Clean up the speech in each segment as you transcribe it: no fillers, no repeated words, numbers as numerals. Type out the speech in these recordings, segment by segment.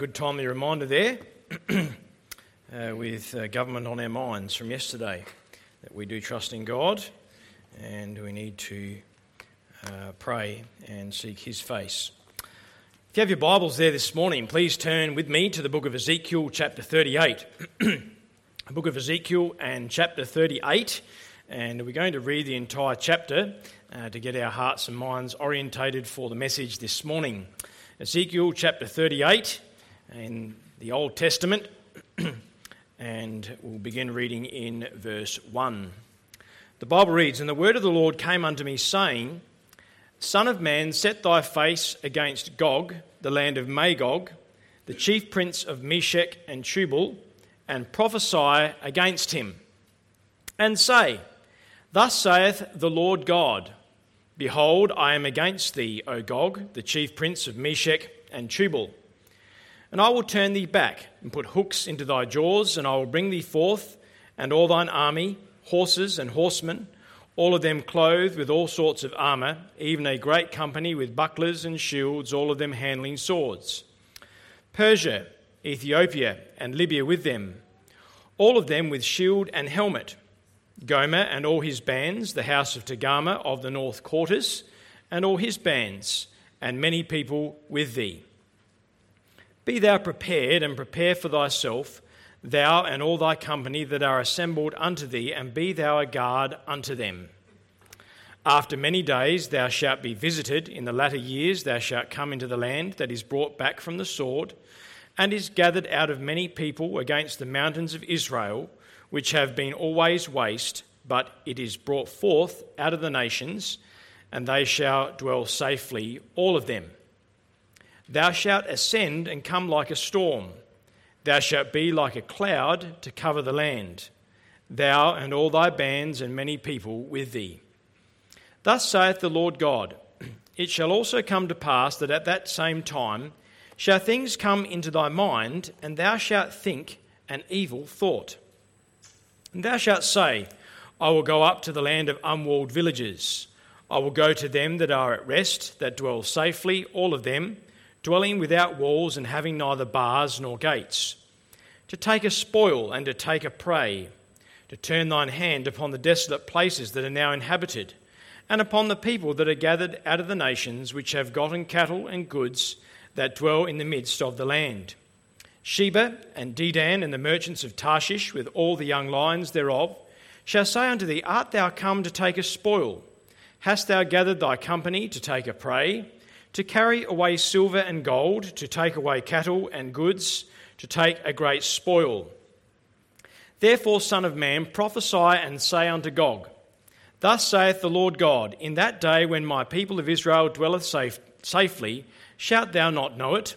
Good timely reminder there with government on our minds from yesterday that we do trust in God and we need to pray and seek his face. If you have your Bibles there this morning, please turn with me to the book of Ezekiel chapter 38. The book of Ezekiel and chapter 38, and we're going to read the entire chapter to get our hearts and minds orientated for the message this morning. Ezekiel chapter 38 in the Old Testament, and we'll begin reading in verse 1. The Bible reads, "And the word of the Lord came unto me, saying, Son of man, set thy face against Gog, the land of Magog, the chief prince of Meshech and Tubal, and prophesy against him, and say, Thus saith the Lord God, Behold, I am against thee, O Gog, the chief prince of Meshech and Tubal. And I will turn thee back, and put hooks into thy jaws, and I will bring thee forth, and all thine army, horses and horsemen, all of them clothed with all sorts of armour, even a great company with bucklers and shields, all of them handling swords. Persia, Ethiopia, and Libya with them, all of them with shield and helmet. Gomer and all his bands, the house of Togarmah of the north quarters, and all his bands, and many people with thee. Be thou prepared, and prepare for thyself, thou and all thy company that are assembled unto thee, and be thou a guard unto them. After many days thou shalt be visited, in the latter years thou shalt come into the land that is brought back from the sword, and is gathered out of many people against the mountains of Israel, which have been always waste, but it is brought forth out of the nations, and they shall dwell safely, all of them. Thou shalt ascend and come like a storm. Thou shalt be like a cloud to cover the land, thou and all thy bands and many people with thee. Thus saith the Lord God, It shall also come to pass that at that same time shall things come into thy mind, and thou shalt think an evil thought. And thou shalt say, I will go up to the land of unwalled villages. I will go to them that are at rest, that dwell safely, all of them, dwelling without walls and having neither bars nor gates, to take a spoil and to take a prey, to turn thine hand upon the desolate places that are now inhabited, and upon the people that are gathered out of the nations, which have gotten cattle and goods, that dwell in the midst of the land. Sheba and Dedan and the merchants of Tarshish, with all the young lions thereof, shall say unto thee, Art thou come to take a spoil? Hast thou gathered thy company to take a prey? To carry away silver and gold, to take away cattle and goods, to take a great spoil. Therefore, Son of man, prophesy and say unto Gog, Thus saith the Lord God, In that day when my people of Israel dwelleth safely, shalt thou not know it?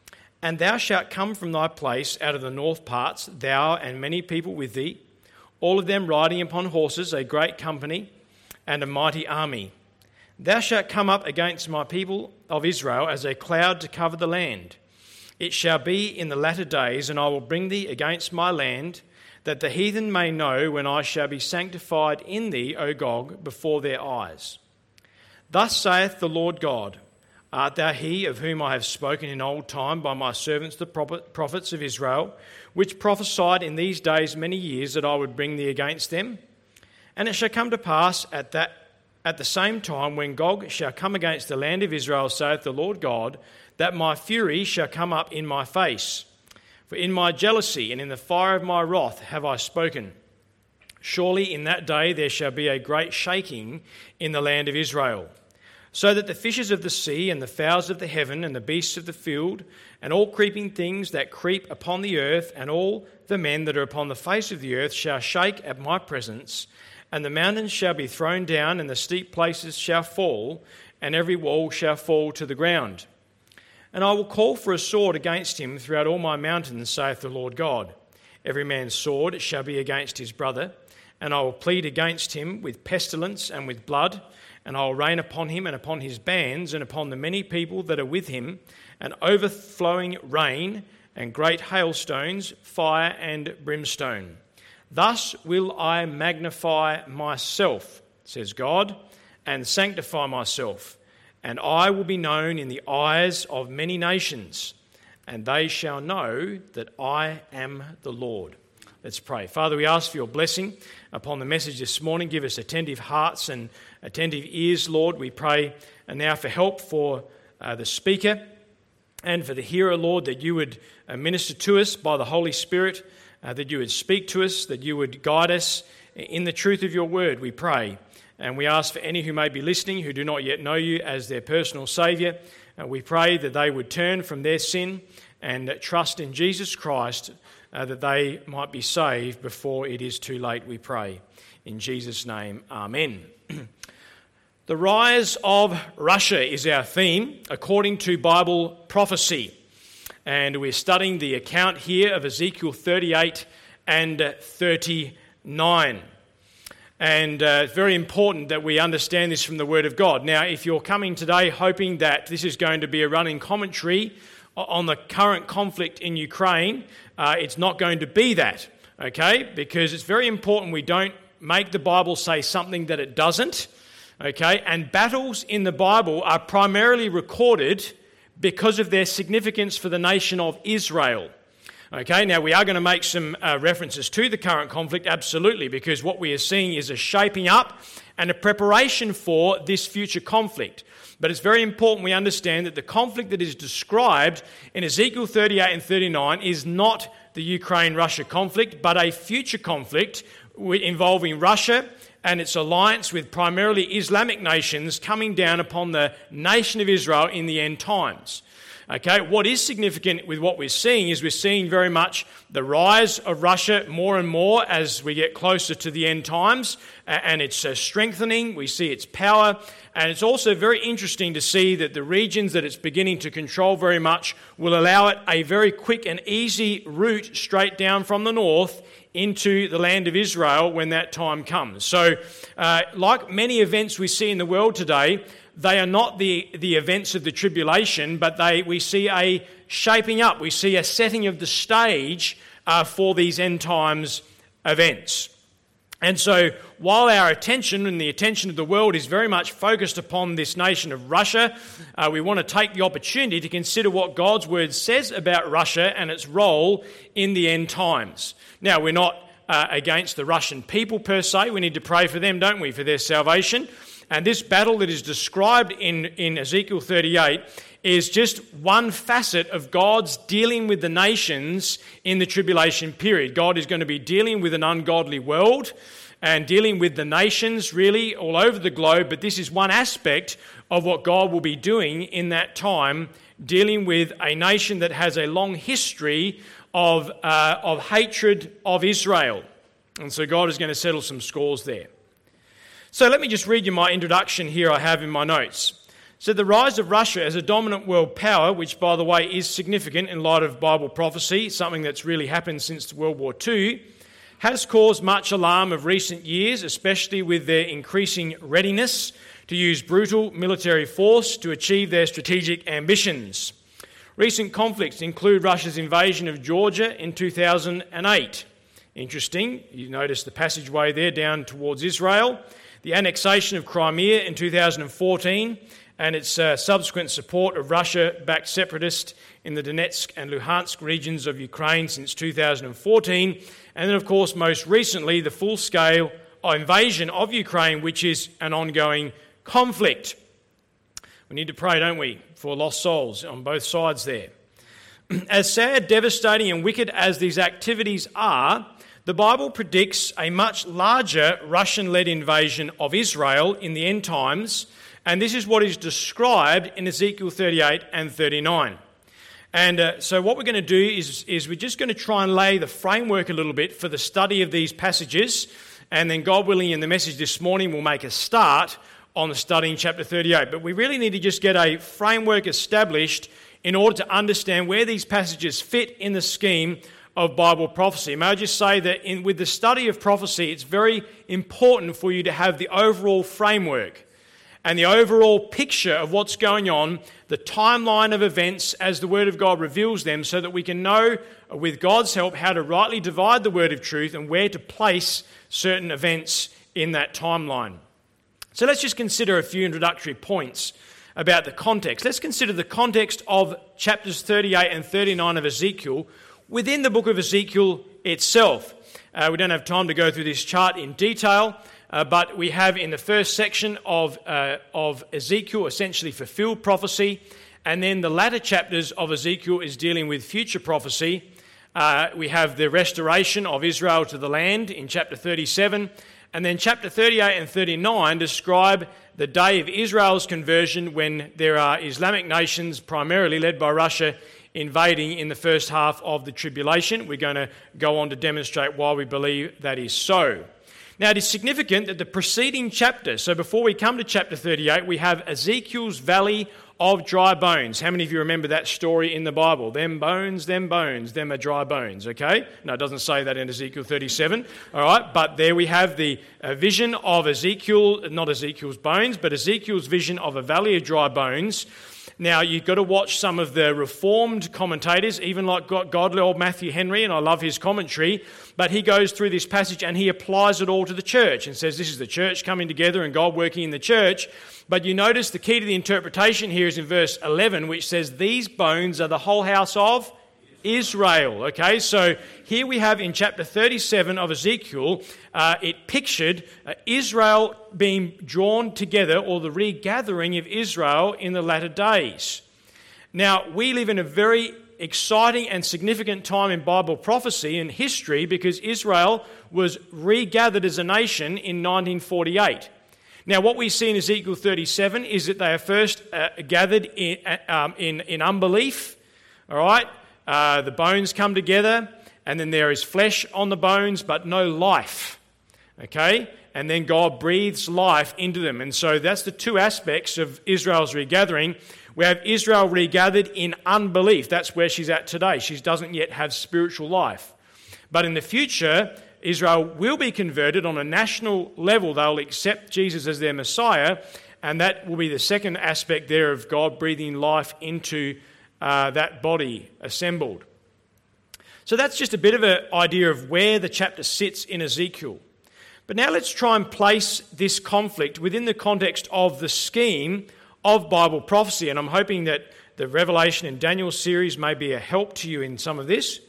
And thou shalt come from thy place out of the north parts, thou and many people with thee, all of them riding upon horses, a great company, and a mighty army. Thou shalt come up against my people of Israel as a cloud to cover the land. It shall be in the latter days, and I will bring thee against my land, that the heathen may know when I shall be sanctified in thee, O Gog, before their eyes. Thus saith the Lord God, Art thou he of whom I have spoken in old time by my servants the prophets of Israel, which prophesied in these days many years that I would bring thee against them? And it shall come to pass at the same time when Gog shall come against the land of Israel, saith the Lord God, that my fury shall come up in my face. For in my jealousy and in the fire of my wrath have I spoken. Surely in that day there shall be a great shaking in the land of Israel, so that the fishes of the sea and the fowls of the heaven and the beasts of the field and all creeping things that creep upon the earth and all the men that are upon the face of the earth shall shake at my presence, and the mountains shall be thrown down, and the steep places shall fall, and every wall shall fall to the ground. And I will call for a sword against him throughout all my mountains, saith the Lord God. Every man's sword shall be against his brother, and I will plead against him with pestilence and with blood, and I will rain upon him and upon his bands and upon the many people that are with him, an overflowing rain and great hailstones, fire and brimstone. Thus will I magnify myself, says God, and sanctify myself, and I will be known in the eyes of many nations, and they shall know that I am the Lord." Let's pray. Father, we ask for your blessing upon the message this morning. Give us attentive hearts and attentive ears, Lord. We pray now for help for the speaker and for the hearer, Lord, that you would minister to us by the Holy Spirit, that you would speak to us, that you would guide us in the truth of your word, we pray. And we ask for any who may be listening who do not yet know you as their personal Saviour, we pray that they would turn from their sin and trust in Jesus Christ, that they might be saved before it is too late, we pray. In Jesus' name, amen. The rise of Russia is our theme, according to Bible prophecy. And we're studying the account here of Ezekiel 38 and 39. And it's very important that we understand this from the Word of God. Now, if you're coming today hoping that this is going to be a running commentary on the current conflict in Ukraine, it's not going to be that, okay? Because it's very important we don't make the Bible say something that it doesn't, okay? And battles in the Bible are primarily recorded because of their significance for the nation of Israel. Okay, now we are going to make some references to the current conflict, absolutely, because what we are seeing is a shaping up and a preparation for this future conflict. But it's very important we understand that the conflict that is described in Ezekiel 38 and 39 is not the Ukraine-Russia conflict, but a future conflict involving Russia and its alliance with primarily Islamic nations coming down upon the nation of Israel in the end times. Okay, what is significant with what we're seeing is we're seeing very much the rise of Russia more and more as we get closer to the end times, and it's strengthening. We see its power, and it's also very interesting to see that the regions that it's beginning to control very much will allow it a very quick and easy route straight down from the north into the land of Israel when that time comes. So, like many events we see in the world today, they are not the events of the tribulation, but we see a shaping up. We see a setting of the stage for these end times events. And so while our attention and the attention of the world is very much focused upon this nation of Russia, we want to take the opportunity to consider what God's word says about Russia and its role in the end times. Now, we're not against the Russian people per se. We need to pray for them, don't we, for their salvation. And this battle that is described in Ezekiel 38 is just one facet of God's dealing with the nations in the tribulation period. God is going to be dealing with an ungodly world and dealing with the nations really all over the globe, but this is one aspect of what God will be doing in that time, dealing with a nation that has a long history of hatred of Israel. And so God is going to settle some scores there. So let me just read you my introduction here I have in my notes. So the rise of Russia as a dominant world power, which by the way is significant in light of Bible prophecy, something that's really happened since World War II, has caused much alarm of recent years, especially with their increasing readiness to use brutal military force to achieve their strategic ambitions. Recent conflicts include Russia's invasion of Georgia in 2008. Interesting, you notice the passageway there down towards Israel. The annexation of Crimea in 2014 and its subsequent support of Russia-backed separatists in the Donetsk and Luhansk regions of Ukraine since 2014. And then, of course, most recently, the full-scale invasion of Ukraine, which is an ongoing conflict. We need to pray, don't we, for lost souls on both sides there. As sad, devastating and wicked as these activities are, the Bible predicts a much larger Russian-led invasion of Israel in the end times, and this is what is described in Ezekiel 38 and 39. And so what we're going to do is we're just going to try and lay the framework a little bit for the study of these passages, and then God willing in the message this morning we'll make a start on the study in chapter 38. But we really need to just get a framework established in order to understand where these passages fit in the scheme of Bible prophecy. May I just say that with the study of prophecy, it's very important for you to have the overall framework and the overall picture of what's going on, the timeline of events as the Word of God reveals them, so that we can know, with God's help, how to rightly divide the Word of truth and where to place certain events in that timeline. So let's just consider a few introductory points about the context. Let's consider the context of chapters 38 and 39 of Ezekiel within the book of Ezekiel itself. We don't have time to go through this chart in detail, but we have in the first section of Ezekiel essentially fulfilled prophecy, and then the latter chapters of Ezekiel is dealing with future prophecy. We have the restoration of Israel to the land in chapter 37, and then chapter 38 and 39 describe the day of Israel's conversion when there are Islamic nations, primarily led by Russia, invading in the first half of the tribulation. We're going to go on to demonstrate why we believe that is so. Now, it is significant that the preceding chapter, so before we come to chapter 38, we have Ezekiel's Valley of Dry Bones. How many of you remember that story in the Bible? Them bones, them are dry bones, okay? No, it doesn't say that in Ezekiel 37, all right? But there we have the vision of Ezekiel, not Ezekiel's bones, but Ezekiel's vision of a valley of dry bones. Now, you've got to watch some of the Reformed commentators, even like godly old Matthew Henry, and I love his commentary, but he goes through this passage and he applies it all to the church and says this is the church coming together and God working in the church. But you notice the key to the interpretation here is in verse 11, which says, these bones are the whole house of Israel. Okay, so here we have in chapter 37 of Ezekiel, it pictured Israel being drawn together, or the regathering of Israel in the latter days. Now, we live in a very exciting and significant time in Bible prophecy and history because Israel was regathered as a nation in 1948. Now, what we see in Ezekiel 37 is that they are first gathered in unbelief, all right? The bones come together, and then there is flesh on the bones, but no life, okay? And then God breathes life into them. And so that's the two aspects of Israel's regathering. We have Israel regathered in unbelief. That's where she's at today. She doesn't yet have spiritual life. But in the future, Israel will be converted on a national level. They'll accept Jesus as their Messiah, and that will be the second aspect there of God breathing life into that body assembled. So that's just a bit of an idea of where the chapter sits in Ezekiel. But now let's try and place this conflict within the context of the scheme of Bible prophecy, and I'm hoping that the Revelation and Daniel series may be a help to you in some of this.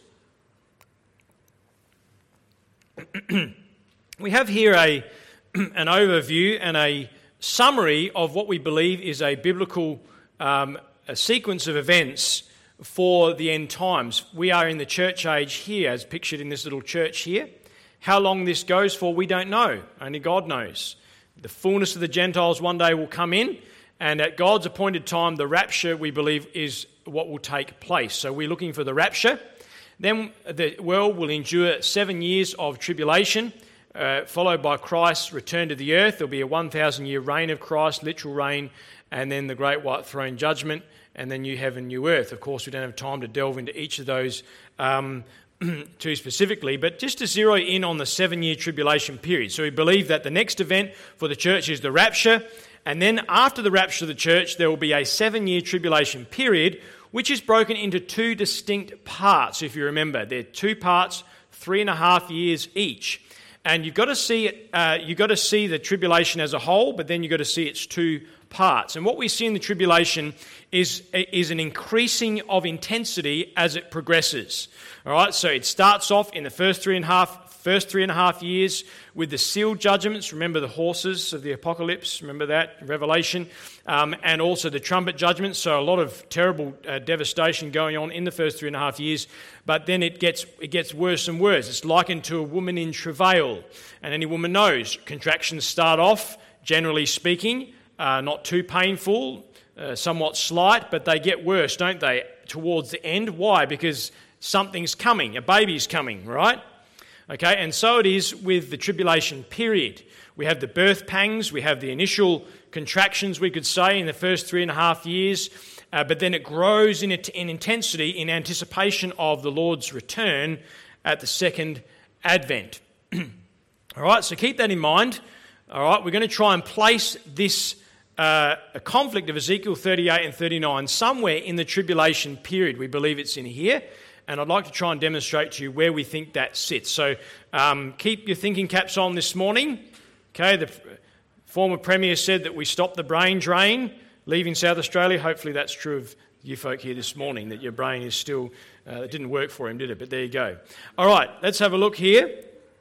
We have here an overview and a summary of what we believe is a biblical a sequence of events for the end times. We are in the church age here, as pictured in this little church here. How long this goes for, we don't know. Only God knows. The fullness of the Gentiles one day will come in, and at God's appointed time, the rapture, we believe, is what will take place. So we're looking for the rapture. Then the world will endure 7 years of tribulation, followed by Christ's return to the earth. There'll be a 1,000-year reign of Christ, literal reign, and then the great white throne judgment, and then new heaven, new earth. Of course, we don't have time to delve into each of those too specifically, but just to zero in on the 7-year tribulation period. So we believe that the next event for the church is the rapture, and then after the rapture of the church, there will be a 7-year tribulation period, which is broken into two distinct parts. If you remember, they're two parts, 3.5 years each. And you've got to see it. You've got to see the tribulation as a whole, but then you've got to see its two parts. And what we see in the tribulation is an increasing of intensity as it progresses. All right, so it starts off in the first three and a half years with the sealed judgments. Remember the horses of the apocalypse, remember that, Revelation, and also the trumpet judgments. So a lot of terrible devastation going on in the first 3.5 years, but then it gets worse and worse. It's likened to a woman in travail, and any woman knows contractions start off, generally speaking, not too painful, somewhat slight, but they get worse, don't they, towards the end? Why? Because something's coming, a baby's coming, right? Okay, and so it is with the tribulation period. We have the birth pangs, we have the initial contractions, we could say, in the first 3.5 years, but then it grows in intensity in anticipation of the Lord's return at the second advent. All right, so keep that in mind. All right, we're going to try and place this a conflict of Ezekiel 38 and 39 somewhere in the tribulation period. We believe it's in here. And I'd like to try and demonstrate to you where we think that sits. So keep your thinking caps on this morning. Okay, the former Premier said that we stop the brain drain. leaving South Australia. Hopefully that's true of you folk here this morning, that your brain is still, it didn't work for him, did it? But there you go. All right, let's have a look here.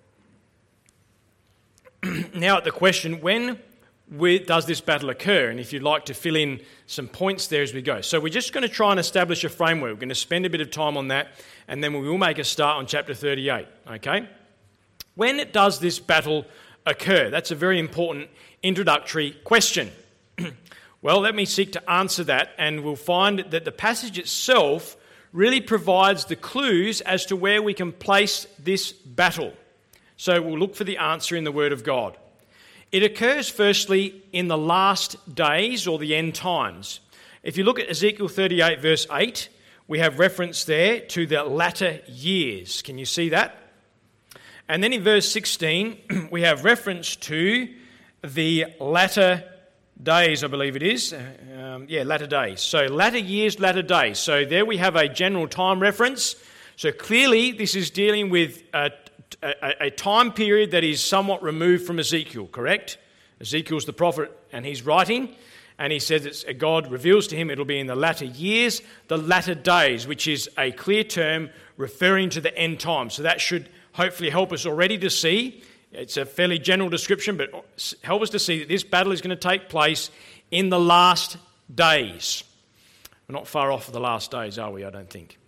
Now at the question, when does this battle occur? And if you'd like to fill in some points there as we go. So we're just going to try and establish a framework. We're going to spend a bit of time on that, and then we will make a start on chapter 38, okay? When does this battle occur? That's a very important introductory question. Well, let me seek to answer that, and we'll find that the passage itself really provides the clues as to where we can place this battle. So we'll look for the answer in the Word of God. It occurs firstly in the last days or the end times. If you look at Ezekiel 38 verse 8, we have reference there to the latter years. Can you see that? And then in verse 16, we have reference to the latter days, I believe it is. Latter days. So latter years, latter days. So there we have a general time reference. So clearly this is dealing with a time period that is somewhat removed from Ezekiel, correct? Ezekiel's the prophet and he's writing, and he says that God reveals to him it'll be in the latter years, the latter days, which is a clear term referring to the end time. So that should hopefully help us already to see. It's a fairly general description, but help us to see that this battle is going to take place in the last days. We're not far off of the last days, are we? I don't think.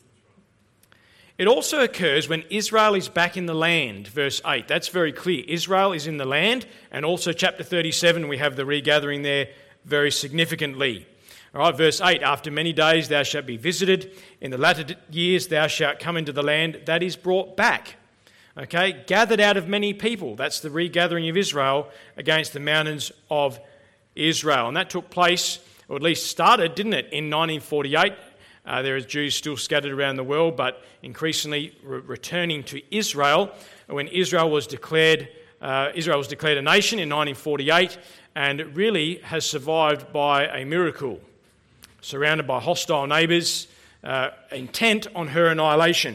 It also occurs when Israel is back in the land, verse 8. That's very clear. Israel is in the land, and also chapter 37, we have the regathering there very significantly. All right, verse 8, after many days thou shalt be visited. In the latter years thou shalt come into the land that is brought back. Okay, gathered out of many people. That's the regathering of Israel against the mountains of Israel. And that took place, or at least started, didn't it, in 1948. There are Jews still scattered around the world, but increasingly returning to Israel. When Israel was declared a nation in 1948, and it really has survived by a miracle, surrounded by hostile neighbours, intent on her annihilation.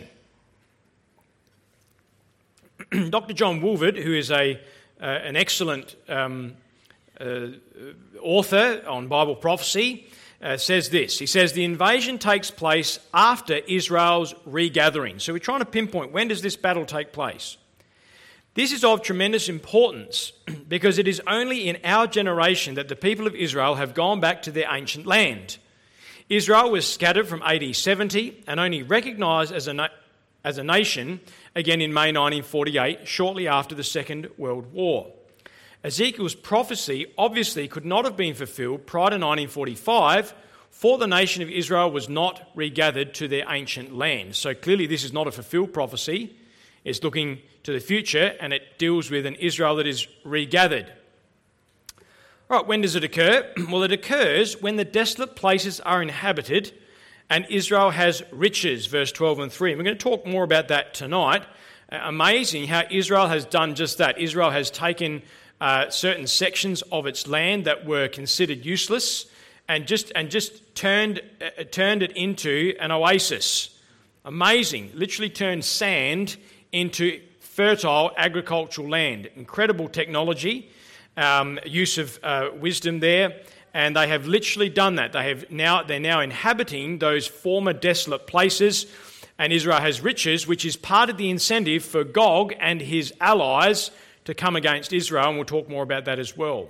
Dr. John Woolford, who is an excellent author on Bible prophecy, says this. He says, the invasion takes place after Israel's regathering. So we're trying to pinpoint, when does this battle take place? This is of tremendous importance because it is only in our generation that the people of Israel have gone back to their ancient land. Israel was scattered from AD 70 and only recognised as a nation again in May 1948, shortly after the Second World War. Ezekiel's prophecy obviously could not have been fulfilled prior to 1945, for the nation of Israel was not regathered to their ancient land. So clearly this is not a fulfilled prophecy. It's looking to the future, and it deals with an Israel that is regathered. All right, when does it occur? Well, it occurs when the desolate places are inhabited and Israel has riches, verse 12 and 3. And we're going to talk more about that tonight. Amazing how Israel has done just that. Israel has taken certain sections of its land that were considered useless and just turned it into an oasis. Amazing. Literally turned sand into fertile agricultural land. Incredible technology, use of wisdom there. And they have literally done that. They're now inhabiting those former desolate places, and Israel has riches, which is part of the incentive for Gog and his allies to come against Israel, and we'll talk more about that as well.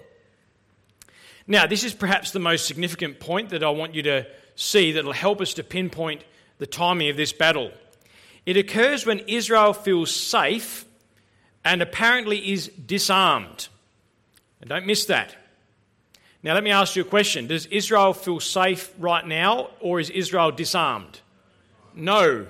Now, this is perhaps the most significant point that I want you to see that will help us to pinpoint the timing of this battle. It occurs when Israel feels safe and apparently is disarmed. And don't miss that. Now, let me ask you a question. Does Israel feel safe right now, or is Israel disarmed? No.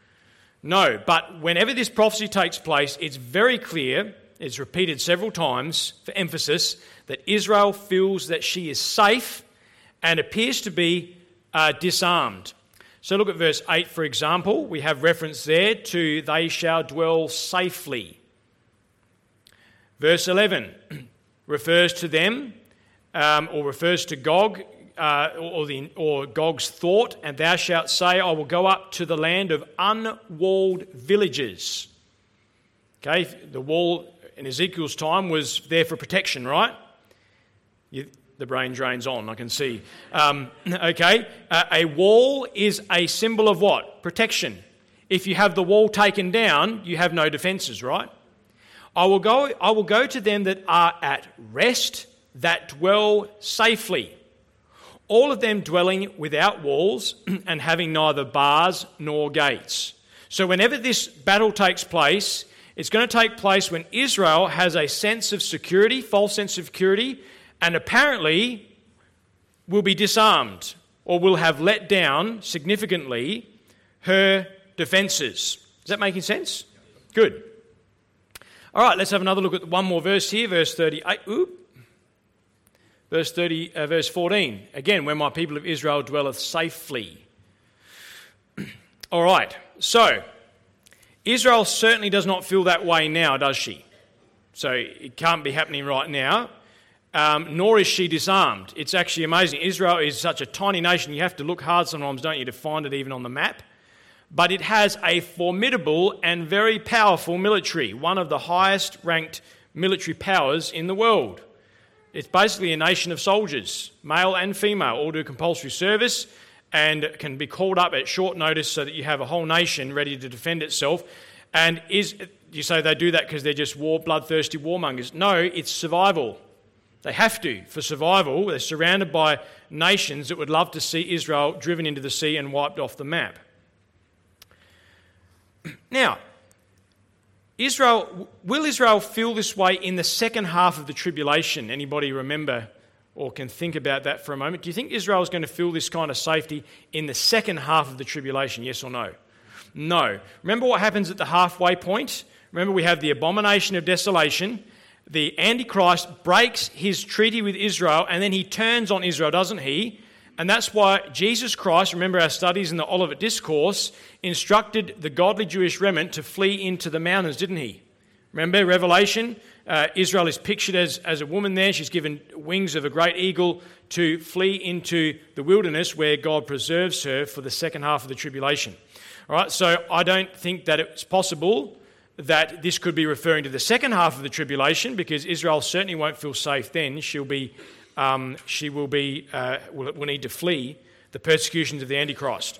But whenever this prophecy takes place, it's very clear, it's repeated several times for emphasis, that Israel feels that she is safe and appears to be disarmed. So look at verse 8, for example. We have reference there to they shall dwell safely. Verse 11 refers to them, or refers to Gog, or Gog's thought, and thou shalt say, I will go up to the land of unwalled villages. Okay, the wall in Ezekiel's time was there for protection, right? the brain drains on, I can see. Okay, a wall is a symbol of what? Protection. If you have the wall taken down, you have no defences, right? I will go to them that are at rest, that dwell safely. All of them dwelling without walls and having neither bars nor gates. So whenever this battle takes place, it's going to take place when Israel has a sense of security, false sense of security, and apparently will be disarmed or will have let down significantly her defences. Is that making sense? Good. All right, let's have another look at one more verse here, verse 38. Verse 14. Again, when my people of Israel dwelleth safely. All right, so Israel certainly does not feel that way now, does she? So it can't be happening right now, nor is she disarmed. It's actually amazing. Israel is such a tiny nation, you have to look hard sometimes, don't you, to find it even on the map. But it has a formidable and very powerful military, one of the highest ranked military powers in the world. It's basically a nation of soldiers, male and female, all do compulsory service and can be called up at short notice so that you have a whole nation ready to defend itself. And you say they do that because they're just bloodthirsty warmongers? No, it's survival. They have to, for survival. They're surrounded by nations that would love to see Israel driven into the sea and wiped off the map. Now, will Israel feel this way in the second half of the tribulation? Anybody remember or can think about that for a moment? Do you think Israel is going to feel this kind of safety in the second half of the tribulation, yes or no? No. Remember what happens at the halfway point? Remember we have the abomination of desolation. The Antichrist breaks his treaty with Israel and then he turns on Israel, doesn't he? And that's why Jesus Christ, remember our studies in the Olivet Discourse, instructed the godly Jewish remnant to flee into the mountains, didn't he? Remember Revelation? Israel is pictured as a woman there. She's given wings of a great eagle to flee into the wilderness where God preserves her for the second half of the tribulation. All right, so I don't think that it's possible that this could be referring to the second half of the tribulation because Israel certainly won't feel safe then. Will need to flee the persecutions of the Antichrist.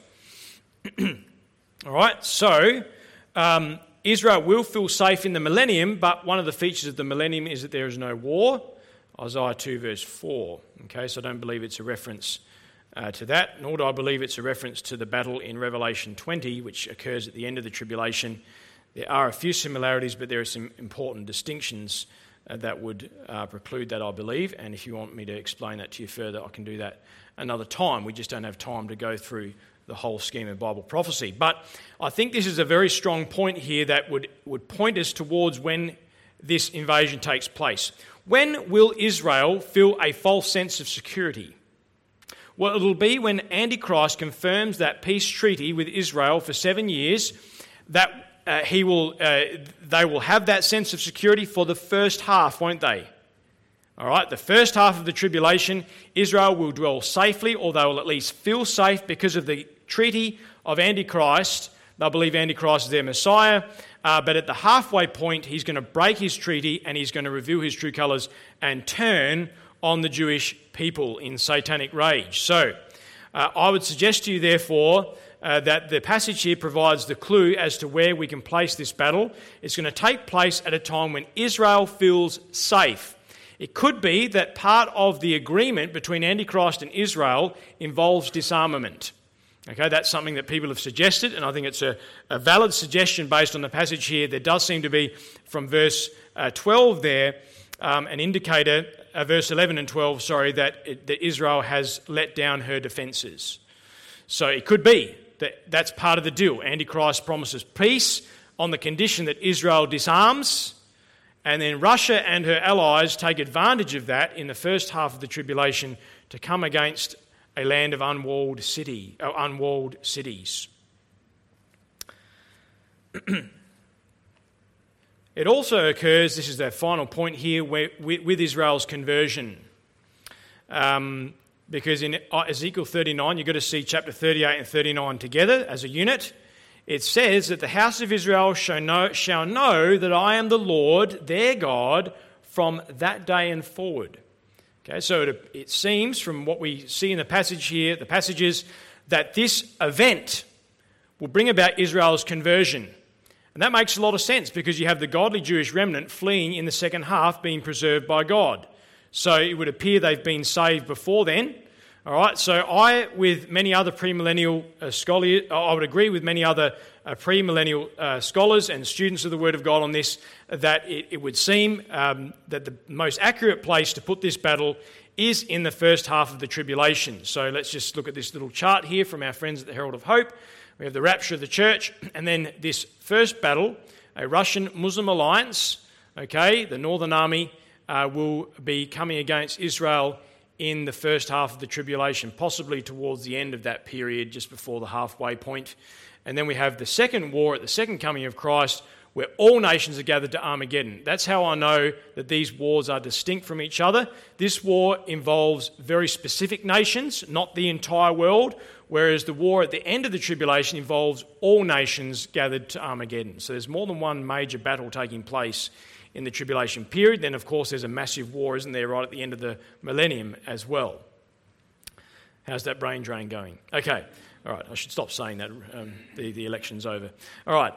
All right, so Israel will feel safe in the millennium, but one of the features of the millennium is that there is no war. Isaiah 2 verse 4. Okay, so I don't believe it's a reference to that, nor do I believe it's a reference to the battle in Revelation 20, which occurs at the end of the tribulation. There are a few similarities, but there are some important distinctions that would preclude that, I believe. And if you want me to explain that to you further, I can do that another time. We just don't have time to go through the whole scheme of Bible prophecy. But I think this is a very strong point here that would point us towards when this invasion takes place. When will Israel feel a false sense of security? Well, it'll be when Antichrist confirms that peace treaty with Israel for 7 years, that they will have that sense of security for the first half, won't they? All right, the first half of the tribulation, Israel will dwell safely, or they will at least feel safe because of the treaty of Antichrist. They'll believe Antichrist is their Messiah, but at the halfway point, he's going to break his treaty and he's going to reveal his true colours and turn on the Jewish people in satanic rage. So, I would suggest to you, therefore, that the passage here provides the clue as to where we can place this battle. It's going to take place at a time when Israel feels safe. It could be that part of the agreement between Antichrist and Israel involves disarmament. Okay, that's something that people have suggested, and I think it's a valid suggestion based on the passage here. There does seem to be, from verse 12 there, an indicator, verse 11 and 12, that Israel has let down her defences. So it could be that that's part of the deal. Antichrist promises peace on the condition that Israel disarms, and then Russia and her allies take advantage of that in the first half of the tribulation to come against a land of unwalled cities. It also occurs, this is the final point here, with Israel's conversion. Because in Ezekiel 39, you've got to see chapter 38 and 39 together as a unit. It says that the house of Israel shall know that I am the Lord, their God, from that day and forward. Okay, so it seems from what we see in the passage here, the passages, that this event will bring about Israel's conversion. And that makes a lot of sense because you have the godly Jewish remnant fleeing in the second half being preserved by God. So it would appear they've been saved before then. All right, so I, with many other premillennial scholars, I would agree with many other premillennial scholars and students of the Word of God on this, that it would seem that the most accurate place to put this battle is in the first half of the tribulation. So let's just look at this little chart here from our friends at the Herald of Hope. We have the rapture of the church, and then this first battle, a Russian-Muslim alliance, okay, the Northern Army will be coming against Israel in the first half of the tribulation, possibly towards the end of that period, just before the halfway point. And then we have the second war at the second coming of Christ, where all nations are gathered to Armageddon. That's how I know that these wars are distinct from each other. This war involves very specific nations, not the entire world, whereas the war at the end of the tribulation involves all nations gathered to Armageddon. So there's more than one major battle taking place in the tribulation period. Then, of course, there's a massive war, isn't there, right at the end of the millennium as well. How's that brain drain going? Okay, all right, I should stop saying that. The election's over. All right,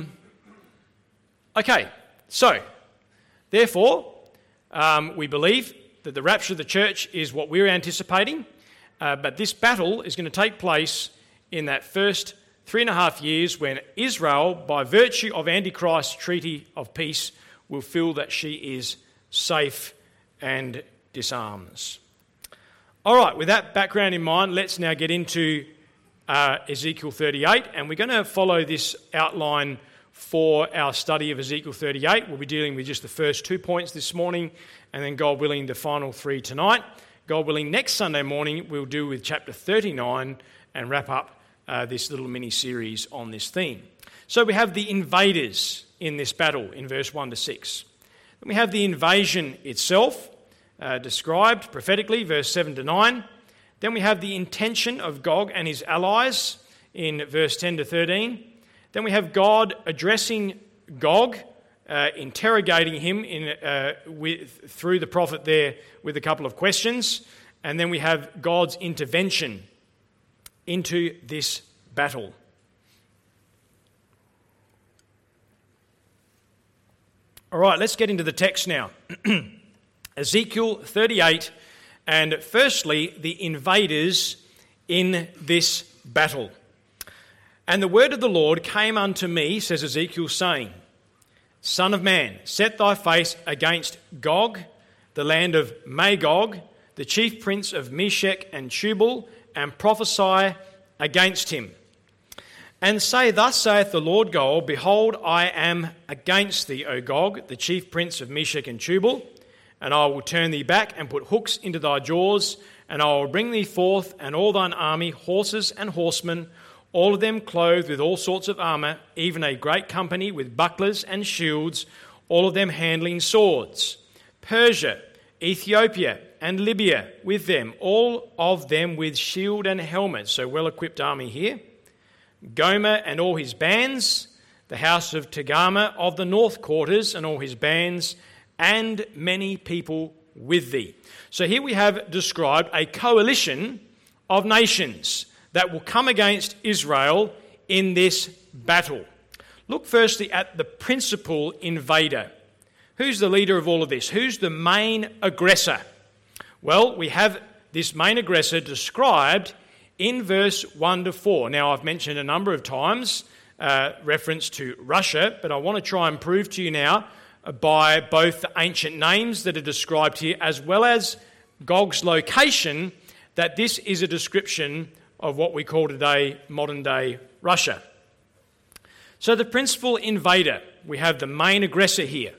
okay, so, therefore, we believe that the rapture of the church is what we're anticipating, but this battle is going to take place in that first 3.5 years when Israel, by virtue of Antichrist's treaty of peace, will feel that she is safe and disarms. All right, with that background in mind, let's now get into Ezekiel 38, and we're going to follow this outline for our study of Ezekiel 38. We'll be dealing with just the first 2 points this morning, and then, God willing, the final 3 tonight. God willing, next Sunday morning, we'll do with chapter 39 and wrap up this little mini-series on this theme. So we have the invaders in this battle in verse 1 to 6. Then we have the invasion itself described prophetically, verse 7 to 9. Then we have the intention of Gog and his allies in verse 10 to 13. Then we have God addressing Gog, interrogating him through the prophet there with a couple of questions. And then we have God's intervention into this battle. All right, let's get into the text now. Ezekiel 38, and firstly, the invaders in this battle. And the word of the Lord came unto me, says Ezekiel, saying, Son of man, set thy face against Gog, the land of Magog, the chief prince of Meshech and Tubal, and prophesy against him. And say, Thus saith the Lord God, Behold, I am against thee, O Gog, the chief prince of Meshech and Tubal, and I will turn thee back and put hooks into thy jaws, and I will bring thee forth and all thine army, horses and horsemen, all of them clothed with all sorts of armour, even a great company with bucklers and shields, all of them handling swords. Persia, Ethiopia, and Libya with them, all of them with shield and helmet, so well-equipped army here. Gomer and all his bands, the house of Togarmah of the north quarters and all his bands, and many people with thee. So here we have described a coalition of nations that will come against Israel in this battle. Look firstly at the principal invader. Who's the leader of all of this? Who's the main aggressor? Well, we have this main aggressor described in verse 1 to 4. Now, I've mentioned a number of times reference to Russia, but I want to try and prove to you now by both the ancient names that are described here as well as Gog's location that this is a description of what we call today modern-day Russia. So the principal invader, we have the main aggressor here.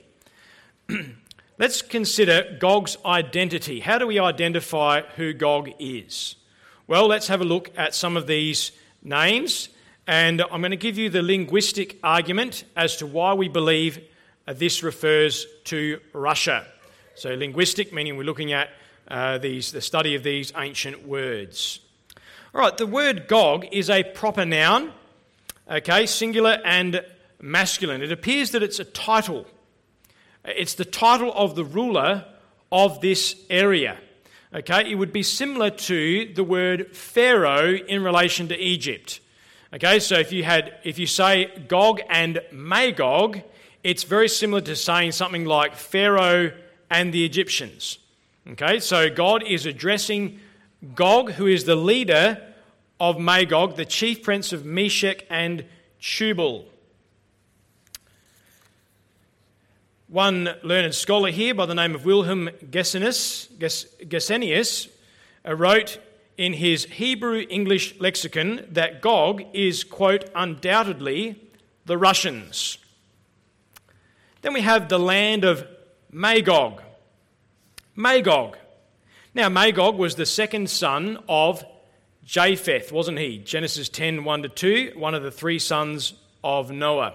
Let's consider Gog's identity. How do we identify who Gog is? Well, let's have a look at some of these names, and I'm going to give you the linguistic argument as to why we believe this refers to Russia. So linguistic, meaning we're looking at the study of these ancient words. All right, the word Gog is a proper noun, okay, singular and masculine. It appears that it's a title. It's the title of the ruler of this area. okay, it would be similar to the word Pharaoh in relation to Egypt. Okay, so if you say Gog and Magog, it's very similar to saying something like Pharaoh and the Egyptians. Okay, so God is addressing Gog, who is the leader of Magog, the chief prince of Meshech and Tubal. One learned scholar here by the name of Wilhelm Gesenius wrote in his Hebrew-English lexicon that Gog is, quote, undoubtedly the Russians. Then we have the land of Magog. Magog. Now, Magog was the second son of Japheth, wasn't he? Genesis 10, 1-2, one of the three sons of Noah.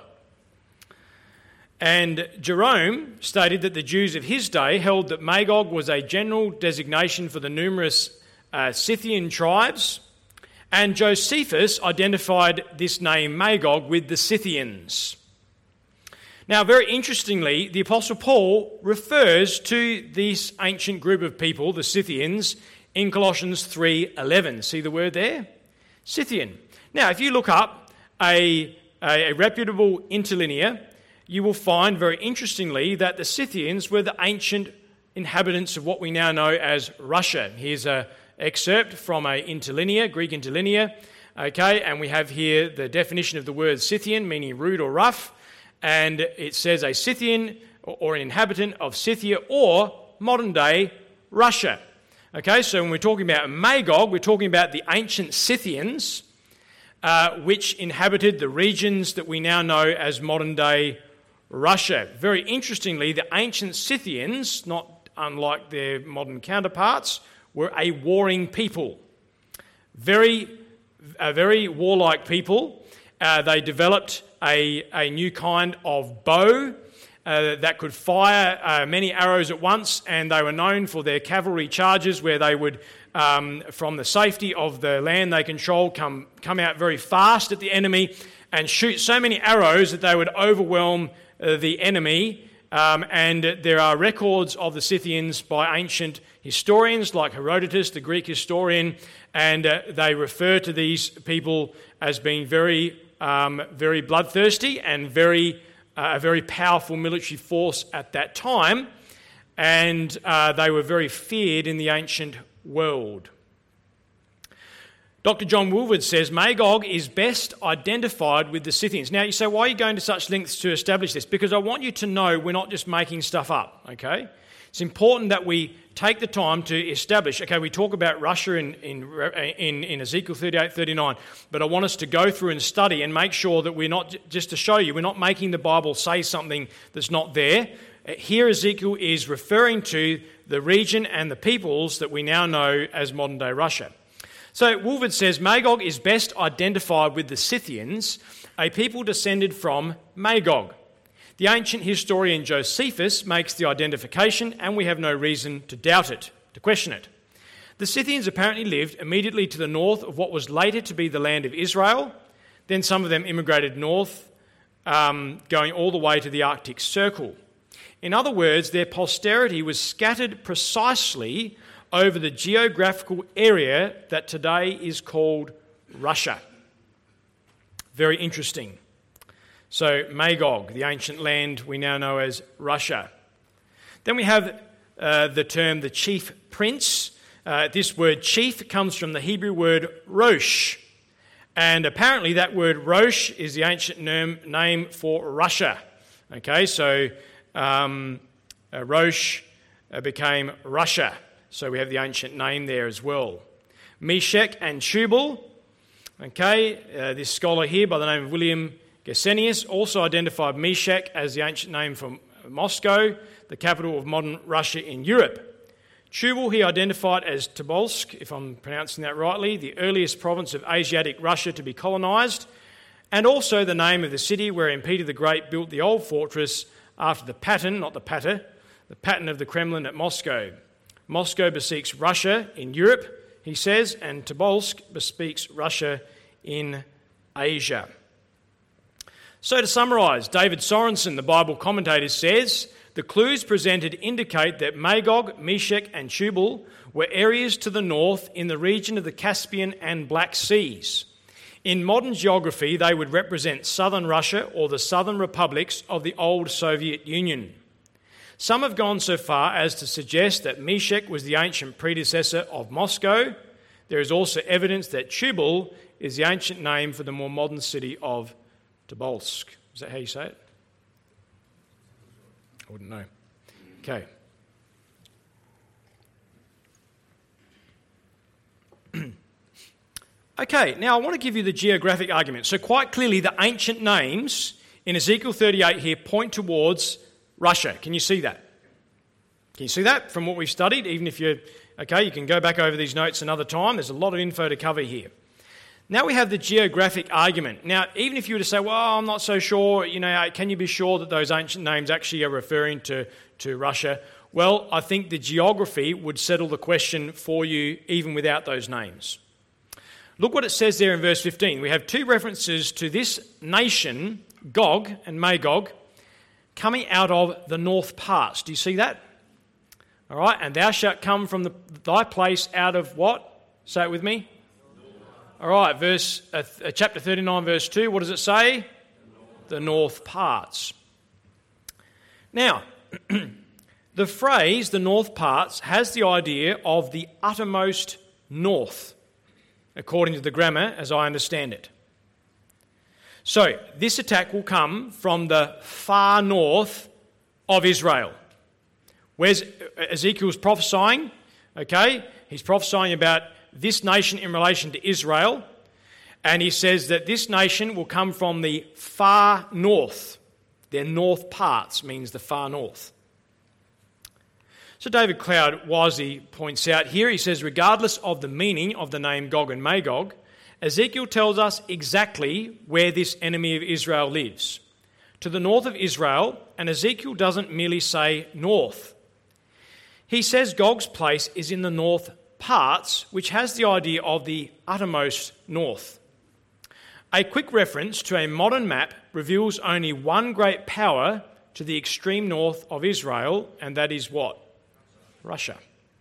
And Jerome stated that the Jews of his day held that Magog was a general designation for the numerous Scythian tribes, and Josephus identified this name Magog with the Scythians. Now, very interestingly, the Apostle Paul refers to this ancient group of people, the Scythians, in Colossians 3:11. See the word there? Scythian. Now, if you look up a reputable interlinear, you will find, very interestingly, that the Scythians were the ancient inhabitants of what we now know as Russia. Here's an excerpt from an interlinear, Greek interlinear. Okay, and we have here the definition of the word Scythian, meaning rude or rough. And it says a Scythian or an inhabitant of Scythia or modern-day Russia. Okay, so when we're talking about Magog, we're talking about the ancient Scythians, which inhabited the regions that we now know as modern-day Russia. Very interestingly, the ancient Scythians, not unlike their modern counterparts, were a warring people. Very warlike people. They developed a new kind of bow that could fire many arrows at once, and they were known for their cavalry charges where they would, from the safety of the land they controlled, come out very fast at the enemy and shoot so many arrows that they would overwhelm the enemy. And there are records of the Scythians by ancient historians like Herodotus, the Greek historian, and they refer to these people as being very bloodthirsty and a very powerful military force at that time, and they were very feared in the ancient world. Dr. John Woolford says Magog is best identified with the Scythians. Now you say, why are you going to such lengths to establish this? Because I want you to know we're not just making stuff up, okay? It's important that we take the time to establish, okay, we talk about Russia in Ezekiel 38, 39, but I want us to go through and study and make sure that we're not, just to show you, we're not making the Bible say something that's not there. Here Ezekiel is referring to the region and the peoples that we now know as modern-day Russia. So Woolford says Magog is best identified with the Scythians, a people descended from Magog. The ancient historian Josephus makes the identification, and we have no reason to doubt it, to question it. The Scythians apparently lived immediately to the north of what was later to be the land of Israel. Then some of them immigrated north, going all the way to the Arctic Circle. In other words, their posterity was scattered precisely over the geographical area that today is called Russia. Very interesting. So Magog, the ancient land we now know as Russia. Then we have the term the chief prince. This word chief comes from the Hebrew word Rosh. And apparently that word Rosh is the ancient name for Russia. Okay, so Rosh became Russia. So we have the ancient name there as well. Meshech and Tubal. Okay, this scholar here by the name of William Gesenius also identified Meshech as the ancient name for Moscow, the capital of modern Russia in Europe. Tubal he identified as Tobolsk, if I'm pronouncing that rightly, the earliest province of Asiatic Russia to be colonised, and also the name of the city wherein Peter the Great built the old fortress after the pattern, not the patter, the pattern of the Kremlin at Moscow. Moscow bespeaks Russia in Europe, he says, and Tobolsk bespeaks Russia in Asia. So to summarise, David Sorensen, the Bible commentator, says The clues presented indicate that Magog, Meshech and Tubal were areas to the north in the region of the Caspian and Black Seas. In modern geography, they would represent southern Russia or the southern republics of the old Soviet Union. Some have gone so far as to suggest that Meshech was the ancient predecessor of Moscow. There is also evidence that Tubal is the ancient name for the more modern city of Tobolsk. Is that how you say it? I wouldn't know. Okay. Okay, now I want to give you the geographic argument. So quite clearly the ancient names in Ezekiel 38 here point towards Russia. Can you see that? Can you see that from what we've studied? Even if you're, okay, you can go back over these notes another time. There's a lot of info to cover here. Now we have the geographic argument. Now, even if you were to say, well, I'm not so sure, can you be sure that those ancient names actually are referring to Russia? Well, I think the geography would settle the question for you even without those names. Look what it says there in verse 15. We have two references to this nation, Gog and Magog, coming out of the north parts. Do you see that? All right, and thou shalt come from thy place out of what? Say it with me. All right, chapter 39, verse 2, what does it say? The north parts. Now, the phrase, the north parts, has the idea of the uttermost north, according to the grammar, as I understand it. So, this attack will come from the far north of Israel. Where's Ezekiel's prophesying? Okay, he's prophesying about this nation in relation to Israel, and he says that this nation will come from the far north. Their north parts means the far north. So David Cloud wisely points out here, he says, regardless of the meaning of the name Gog and Magog, Ezekiel tells us exactly where this enemy of Israel lives. To the north of Israel, and Ezekiel doesn't merely say north. He says Gog's place is in the north parts, which has the idea of the uttermost north. A quick reference to a modern map reveals only one great power to the extreme north of Israel, and that is what? Russia.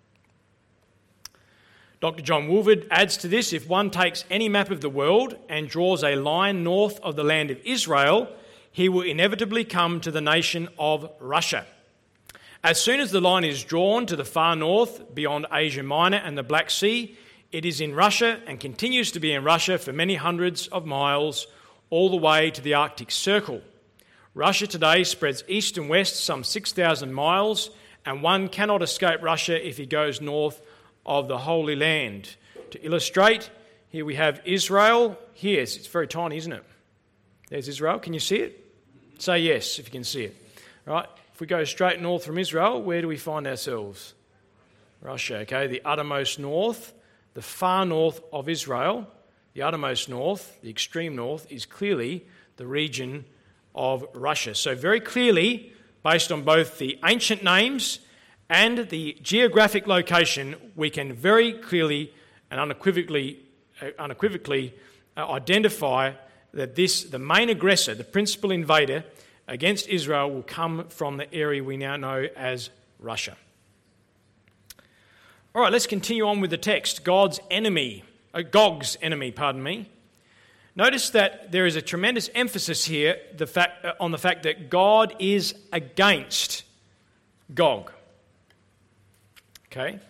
Dr. John Woolford adds to this, if one takes any map of the world and draws a line north of the land of Israel, he will inevitably come to the nation of Russia. As soon as the line is drawn to the far north, beyond Asia Minor and the Black Sea, it is in Russia and continues to be in Russia for many hundreds of miles, all the way to the Arctic Circle. Russia today spreads east and west some 6,000 miles, and one cannot escape Russia if he goes north of the Holy Land. To illustrate, here we have Israel. Here, it's very tiny, isn't it? There's Israel. Can you see it? Say yes if you can see it. Right? If we go straight north from Israel, where do we find ourselves? Russia, okay? The uttermost north, the far north of Israel, the uttermost north, the extreme north, is clearly the region of Russia. So very clearly, based on both the ancient names and the geographic location, we can very clearly and unequivocally identify that the main aggressor, the principal invader against Israel, will come from the area we now know as Russia. All right, let's continue on with the text. Gog's enemy. Notice that there is a tremendous emphasis here on the fact that God is against Gog. Okay?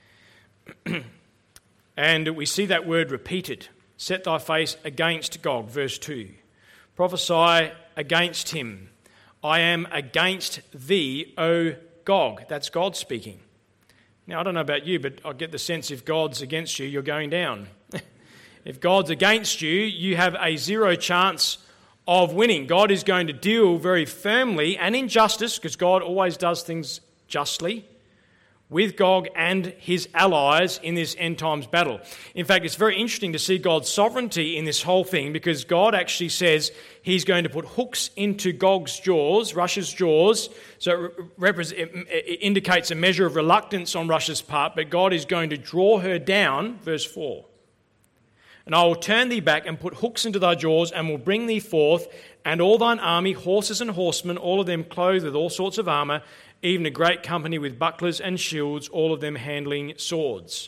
And we see that word repeated. Set thy face against Gog, verse 2. Prophesy against him. I am against thee, O Gog. That's God speaking. Now, I don't know about you, but I get the sense if God's against you, you're going down. If God's against you, you have a zero chance of winning. God is going to deal very firmly and in justice, because God always does things justly, with Gog and his allies in this end times battle. In fact, it's very interesting to see God's sovereignty in this whole thing, because God actually says he's going to put hooks into Gog's jaws, Russia's jaws. So it indicates a measure of reluctance on Russia's part, but God is going to draw her down, verse 4. And I will turn thee back and put hooks into thy jaws and will bring thee forth, and all thine army, horses and horsemen, all of them clothed with all sorts of armour, even a great company with bucklers and shields, all of them handling swords.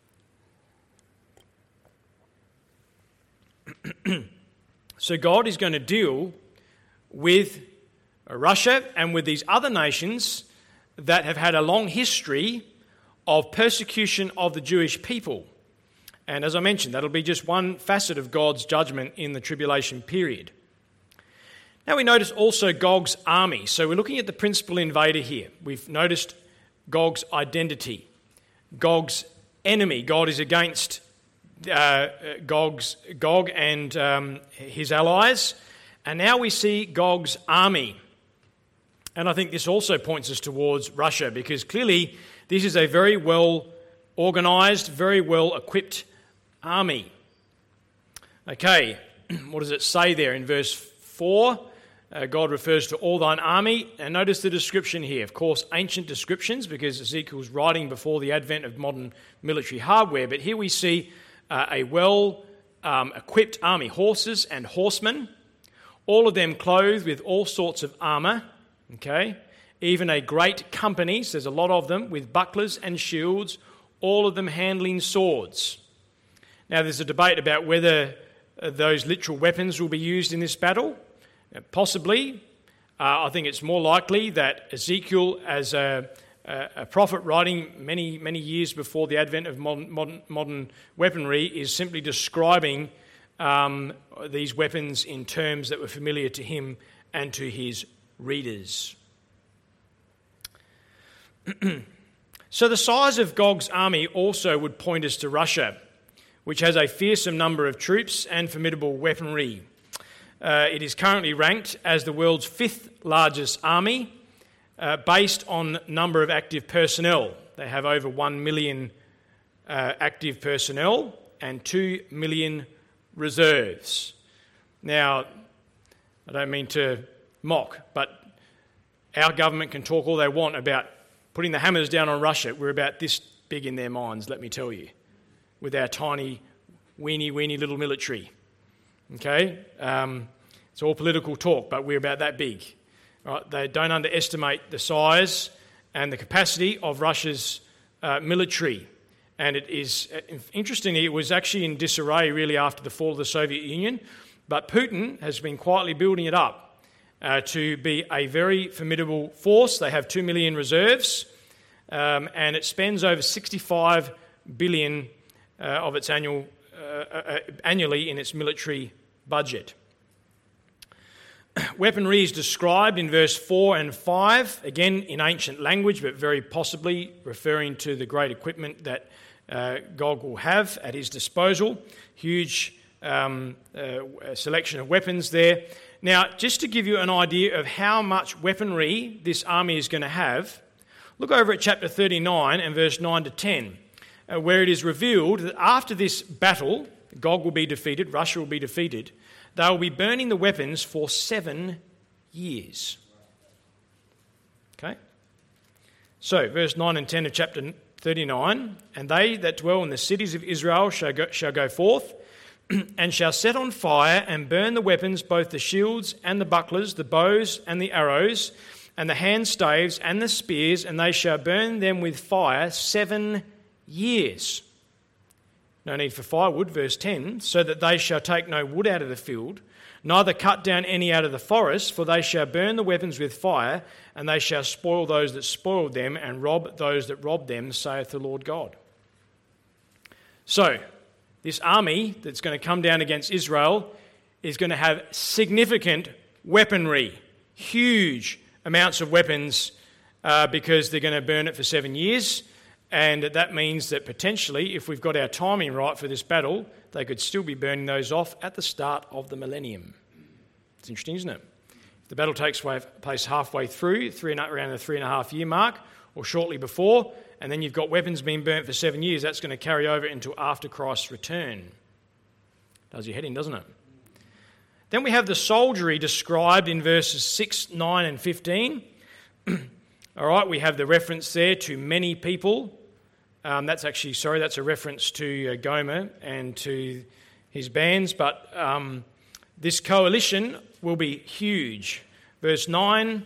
So God is going to deal with Russia and with these other nations that have had a long history of persecution of the Jewish people. And as I mentioned, that'll be just one facet of God's judgment in the tribulation period. Now we notice also Gog's army. So we're looking at the principal invader here. We've noticed Gog's identity, Gog's enemy. God is against Gog and his allies. And now we see Gog's army. And I think this also points us towards Russia, because clearly this is a very well organised, very well equipped army. Okay, what does it say there in verse 4? God refers to all thine army, and notice the description here. Of course, ancient descriptions, because Ezekiel's writing before the advent of modern military hardware. But here we see a well-equipped army, horses and horsemen, all of them clothed with all sorts of armour, okay? Even a great company, so there's a lot of them, with bucklers and shields, all of them handling swords. Now, there's a debate about whether those literal weapons will be used in this battle. Possibly. I think it's more likely that Ezekiel, as a prophet writing many, many years before the advent of modern weaponry, is simply describing these weapons in terms that were familiar to him and to his readers. So the size of Gog's army also would point us to Russia, which has a fearsome number of troops and formidable weaponry. It is currently ranked as the world's 5th largest army, based on number of active personnel. They have over 1 million active personnel and 2 million reserves. Now, I don't mean to mock, but our government can talk all they want about putting the hammers down on Russia. We're about this big in their minds, let me tell you, with our tiny, weeny little military. Okay? It's all political talk, but we're about that big. Right? They don't underestimate the size and the capacity of Russia's military. And it is, interestingly, it was actually in disarray really after the fall of the Soviet Union, but Putin has been quietly building it up to be a very formidable force. They have 2 million reserves, and it spends over 65 billion of its annually in its military budget. Weaponry is described in verse 4 and 5, again in ancient language, but very possibly referring to the great equipment that Gog will have at his disposal. Huge selection of weapons there. Now, just to give you an idea of how much weaponry this army is going to have, look over at chapter 39 and verse 9 to 10, where it is revealed that after this battle, Gog will be defeated, Russia will be defeated, they will be burning the weapons for 7 years. Okay? So, verse 9 and 10 of chapter 39, and they that dwell in the cities of Israel shall go forth, and shall set on fire and burn the weapons, both the shields and the bucklers, the bows and the arrows, and the handstaves and the spears, and they shall burn them with fire 7 years. No need for firewood, verse 10, so that they shall take no wood out of the field, neither cut down any out of the forest, for they shall burn the weapons with fire, and they shall spoil those that spoiled them, and rob those that robbed them, saith the Lord God. So, this army that's going to come down against Israel is going to have significant weaponry, huge amounts of weapons, because they're going to burn it for 7 years. And that means that potentially, if we've got our timing right for this battle, they could still be burning those off at the start of the millennium. It's interesting, isn't it? If the battle takes place halfway through, around the 3.5 year mark, or shortly before, and then you've got weapons being burnt for 7 years, that's going to carry over into after Christ's return. Does your head in, doesn't it? Then we have the soldiery described in verses 6, 9 and 15. All right, we have the reference there to many people. That's a reference to Gomer and to his bands. But this coalition will be huge. Verse 9,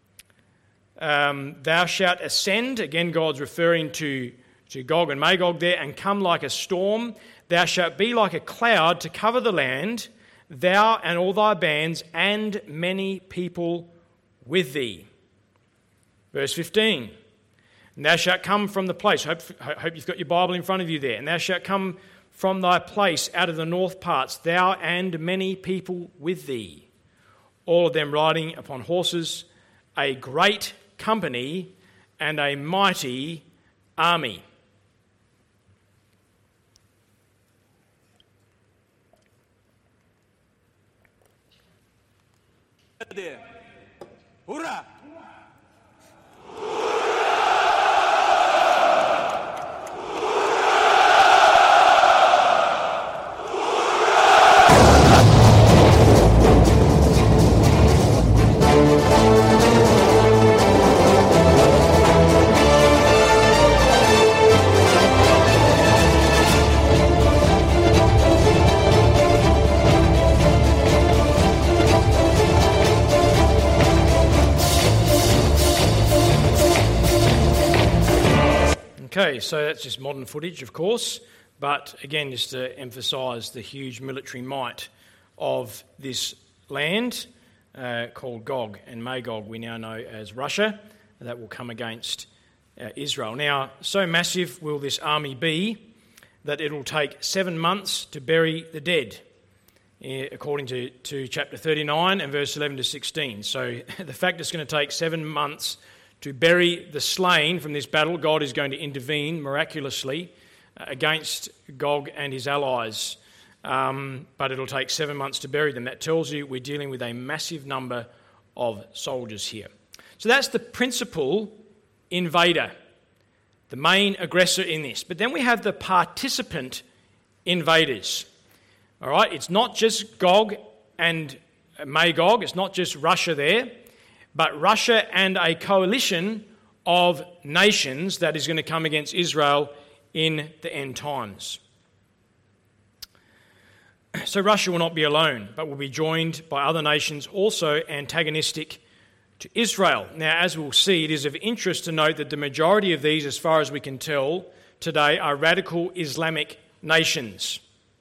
thou shalt ascend. Again, God's referring to Gog and Magog there. And come like a storm. Thou shalt be like a cloud to cover the land, thou and all thy bands, and many people with thee. Verse 15, and thou shalt come from the place. Hope you've got your Bible in front of you there. And thou shalt come from thy place out of the north parts, thou and many people with thee, all of them riding upon horses, a great company and a mighty army. Hurrah! Okay, so that's just modern footage, of course, but again, just to emphasise the huge military might of this land called Gog and Magog, we now know as Russia, that will come against Israel. Now, so massive will this army be that it will take 7 months to bury the dead, according to chapter 39 and verse 11 to 16. So the fact it's going to take 7 months to bury the slain from this battle, God is going to intervene miraculously against Gog and his allies. But it'll take 7 months to bury them. That tells you we're dealing with a massive number of soldiers here. So that's the principal invader, the main aggressor in this. But then we have the participant invaders. All right, it's not just Gog and Magog, it's not just Russia there, but Russia and a coalition of nations that is going to come against Israel in the end times. So Russia will not be alone, but will be joined by other nations also antagonistic to Israel. Now, as we'll see, it is of interest to note that the majority of these, as far as we can tell today, are radical Islamic nations.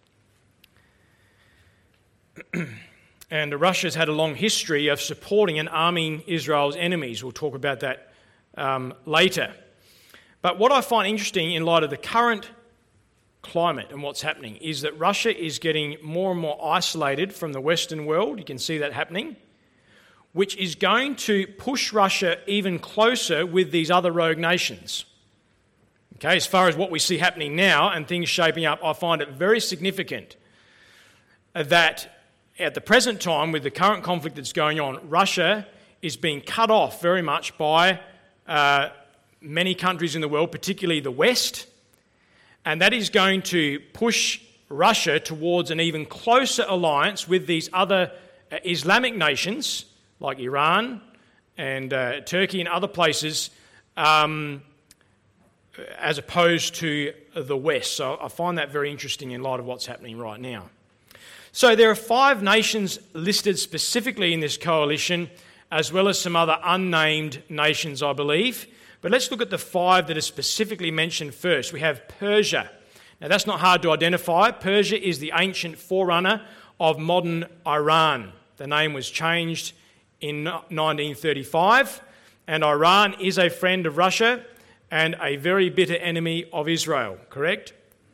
And Russia's had a long history of supporting and arming Israel's enemies. We'll talk about that later. But what I find interesting in light of the current climate and what's happening is that Russia is getting more and more isolated from the Western world. You can see that happening, which is going to push Russia even closer with these other rogue nations. Okay, as far as what we see happening now and things shaping up, I find it very significant that at the present time, with the current conflict that's going on, Russia is being cut off very much by many countries in the world, particularly the West, and that is going to push Russia towards an even closer alliance with these other Islamic nations, like Iran and Turkey and other places, as opposed to the West. So I find that very interesting in light of what's happening right now. So there are 5 nations listed specifically in this coalition, as well as some other unnamed nations, I believe. But let's look at the 5 that are specifically mentioned first. We have Persia. Now that's not hard to identify. Persia is the ancient forerunner of modern Iran. The name was changed in 1935, and Iran is a friend of Russia and a very bitter enemy of Israel, correct?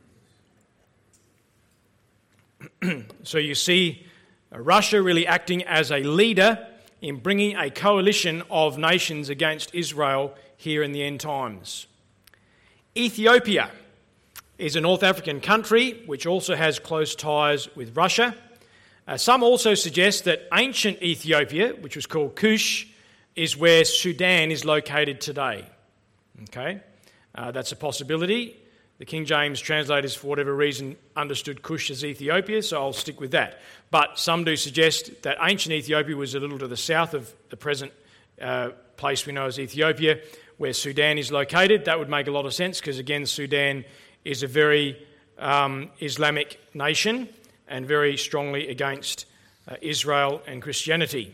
So you see Russia really acting as a leader in bringing a coalition of nations against Israel here in the end times. Ethiopia is a North African country which also has close ties with Russia. Some also suggest that ancient Ethiopia, which was called Kush, is where Sudan is located today. Okay, that's a possibility. The King James translators, for whatever reason, understood Kush as Ethiopia, so I'll stick with that. But some do suggest that ancient Ethiopia was a little to the south of the present place we know as Ethiopia, where Sudan is located. That would make a lot of sense because, again, Sudan is a very Islamic nation and very strongly against Israel and Christianity.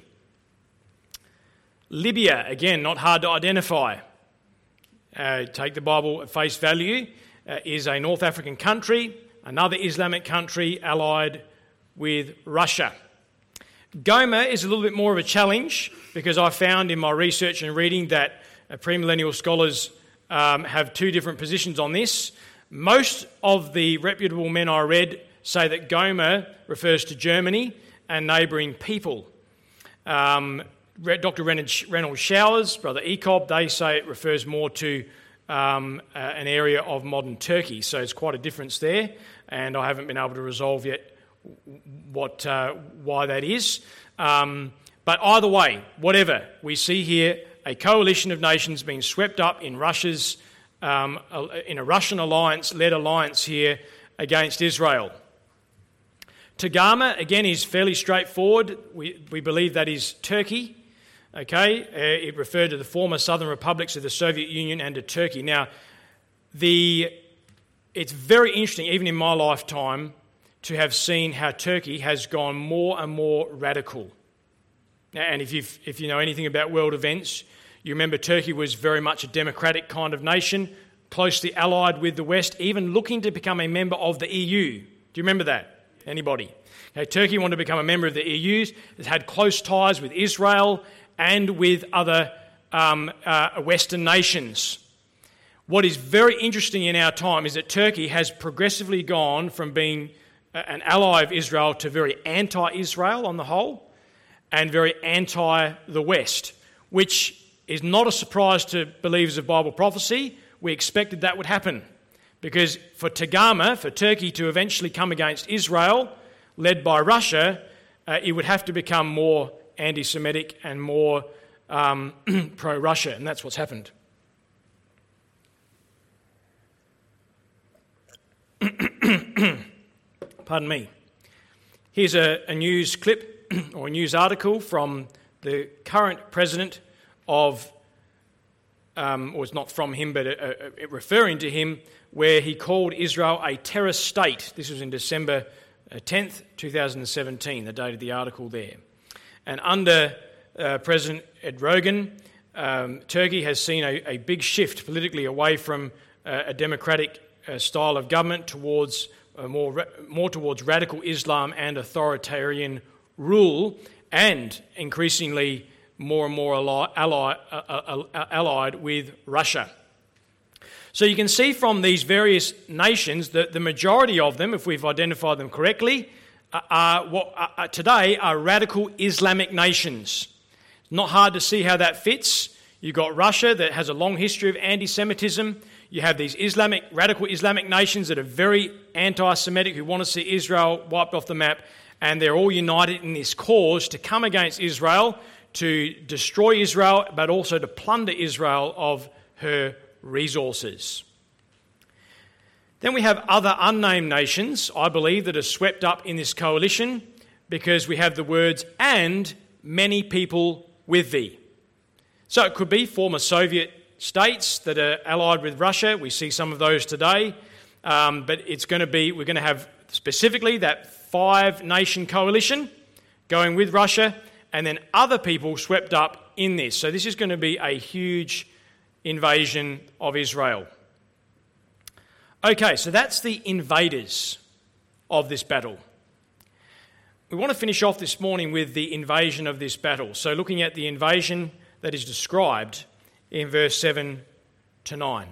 Libya, again, not hard to identify. Take the Bible at face value, is a North African country, another Islamic country allied with Russia. Gomer is a little bit more of a challenge because I found in my research and reading that premillennial scholars have two different positions on this. Most of the reputable men I read say that Gomer refers to Germany and neighbouring people. Dr. Reynolds Showers, Brother Ecob, they say it refers more to an area of modern Turkey. So it's quite a difference there, and I haven't been able to resolve yet why that is. But either way, whatever, we see here a coalition of nations being swept up in Russia's in a Russian led alliance here against Israel. Togarmah, again, is fairly straightforward. We believe that is Turkey. Okay, it referred to the former southern republics of the Soviet Union and to Turkey. Now, it's very interesting, even in my lifetime, to have seen how Turkey has gone more and more radical. And if you know anything about world events, you remember Turkey was very much a democratic kind of nation, closely allied with the West, even looking to become a member of the EU. Do you remember that? Anybody? Okay, Turkey wanted to become a member of the EU. It had close ties with Israel and with other Western nations. What is very interesting in our time is that Turkey has progressively gone from being an ally of Israel to very anti-Israel on the whole, and very anti-the West, which is not a surprise to believers of Bible prophecy. We expected that would happen, because for Togarmah, for Turkey to eventually come against Israel, led by Russia, it would have to become more anti-Semitic and more pro-Russia, and that's what's happened. Pardon me. Here's a news clip or a news article from the current president of, or it's not from him, but referring to him, where he called Israel a terror state. This was in December 10th, 2017, the date of the article there. And under President Erdogan, Turkey has seen a big shift politically away from a democratic style of government towards more towards radical Islam and authoritarian rule, and increasingly more and more allied with Russia. So you can see from these various nations that the majority of them, if we've identified them correctly, today are radical Islamic nations. It's not hard to see how that fits. You've got Russia that has a long history of anti-Semitism. You have these radical Islamic nations that are very anti-Semitic, who want to see Israel wiped off the map, and they're all united in this cause to come against Israel, to destroy Israel, but also to plunder Israel of her resources. Then we have other unnamed nations, I believe, that are swept up in this coalition, because we have the words, "and many people with thee." So it could be former Soviet states that are allied with Russia. We see some of those today. But we're going to have specifically that 5-nation coalition going with Russia, and then other people swept up in this. So this is going to be a huge invasion of Israel. Okay, so that's the invaders of this battle. We want to finish off this morning with the invasion of this battle. So looking at the invasion that is described in verse 7 to 9.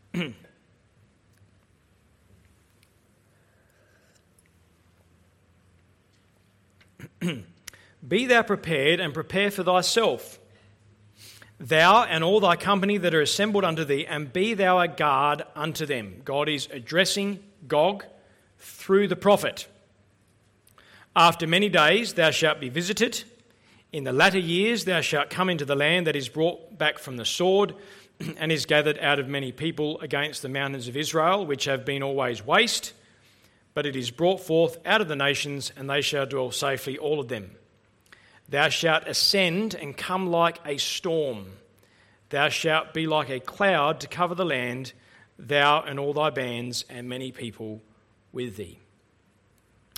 Be thou prepared, and prepare for thyself, thou and all thy company that are assembled unto thee, and be thou a guard unto them. God is addressing Gog through the prophet. After many days thou shalt be visited. In the latter years thou shalt come into the land that is brought back from the sword, and is gathered out of many people against the mountains of Israel, which have been always waste. But it is brought forth out of the nations, and they shall dwell safely, all of them. Thou shalt ascend and come like a storm. Thou shalt be like a cloud to cover the land, thou and all thy bands, and many people with thee.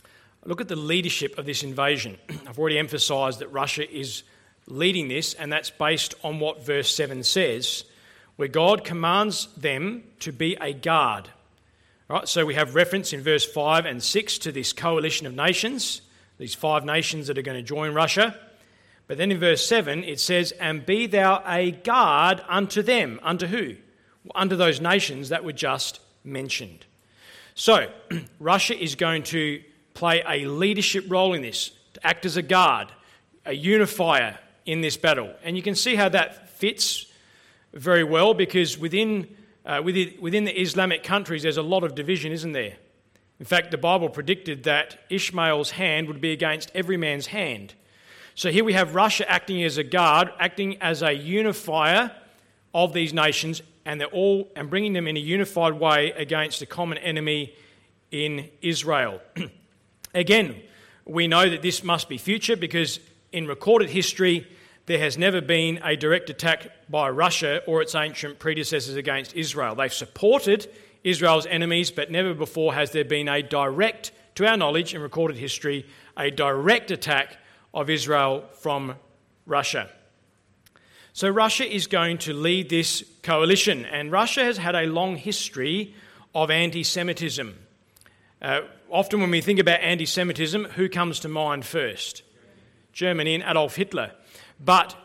look at the leadership of this invasion. I've already emphasised that Russia is leading this, and that's based on what verse 7 says, where God commands them to be a guard. Right, so we have reference in verse 5 and 6 to this coalition of nations, these 5 nations that are going to join Russia. But then in verse 7 it says, "And be thou a guard unto them." Unto who? Unto those nations that were just mentioned. So Russia is going to play a leadership role in this, to act as a guard, a unifier in this battle. And you can see how that fits very well, because within the Islamic countries there's a lot of division, isn't there? In fact, the Bible predicted that Ishmael's hand would be against every man's hand. So here we have Russia acting as a guard, acting as a unifier of these nations, and bringing them in a unified way against a common enemy in Israel. Again, we know that this must be future, because in recorded history there has never been a direct attack by Russia or its ancient predecessors against Israel. They've supported Israel's enemies, but never before has there been a direct, to our knowledge in recorded history, a direct attack of Israel from Russia. So Russia is going to lead this coalition, and Russia has had a long history of anti-Semitism. Often when we think about anti-Semitism, who comes to mind first? Germany and Adolf Hitler. But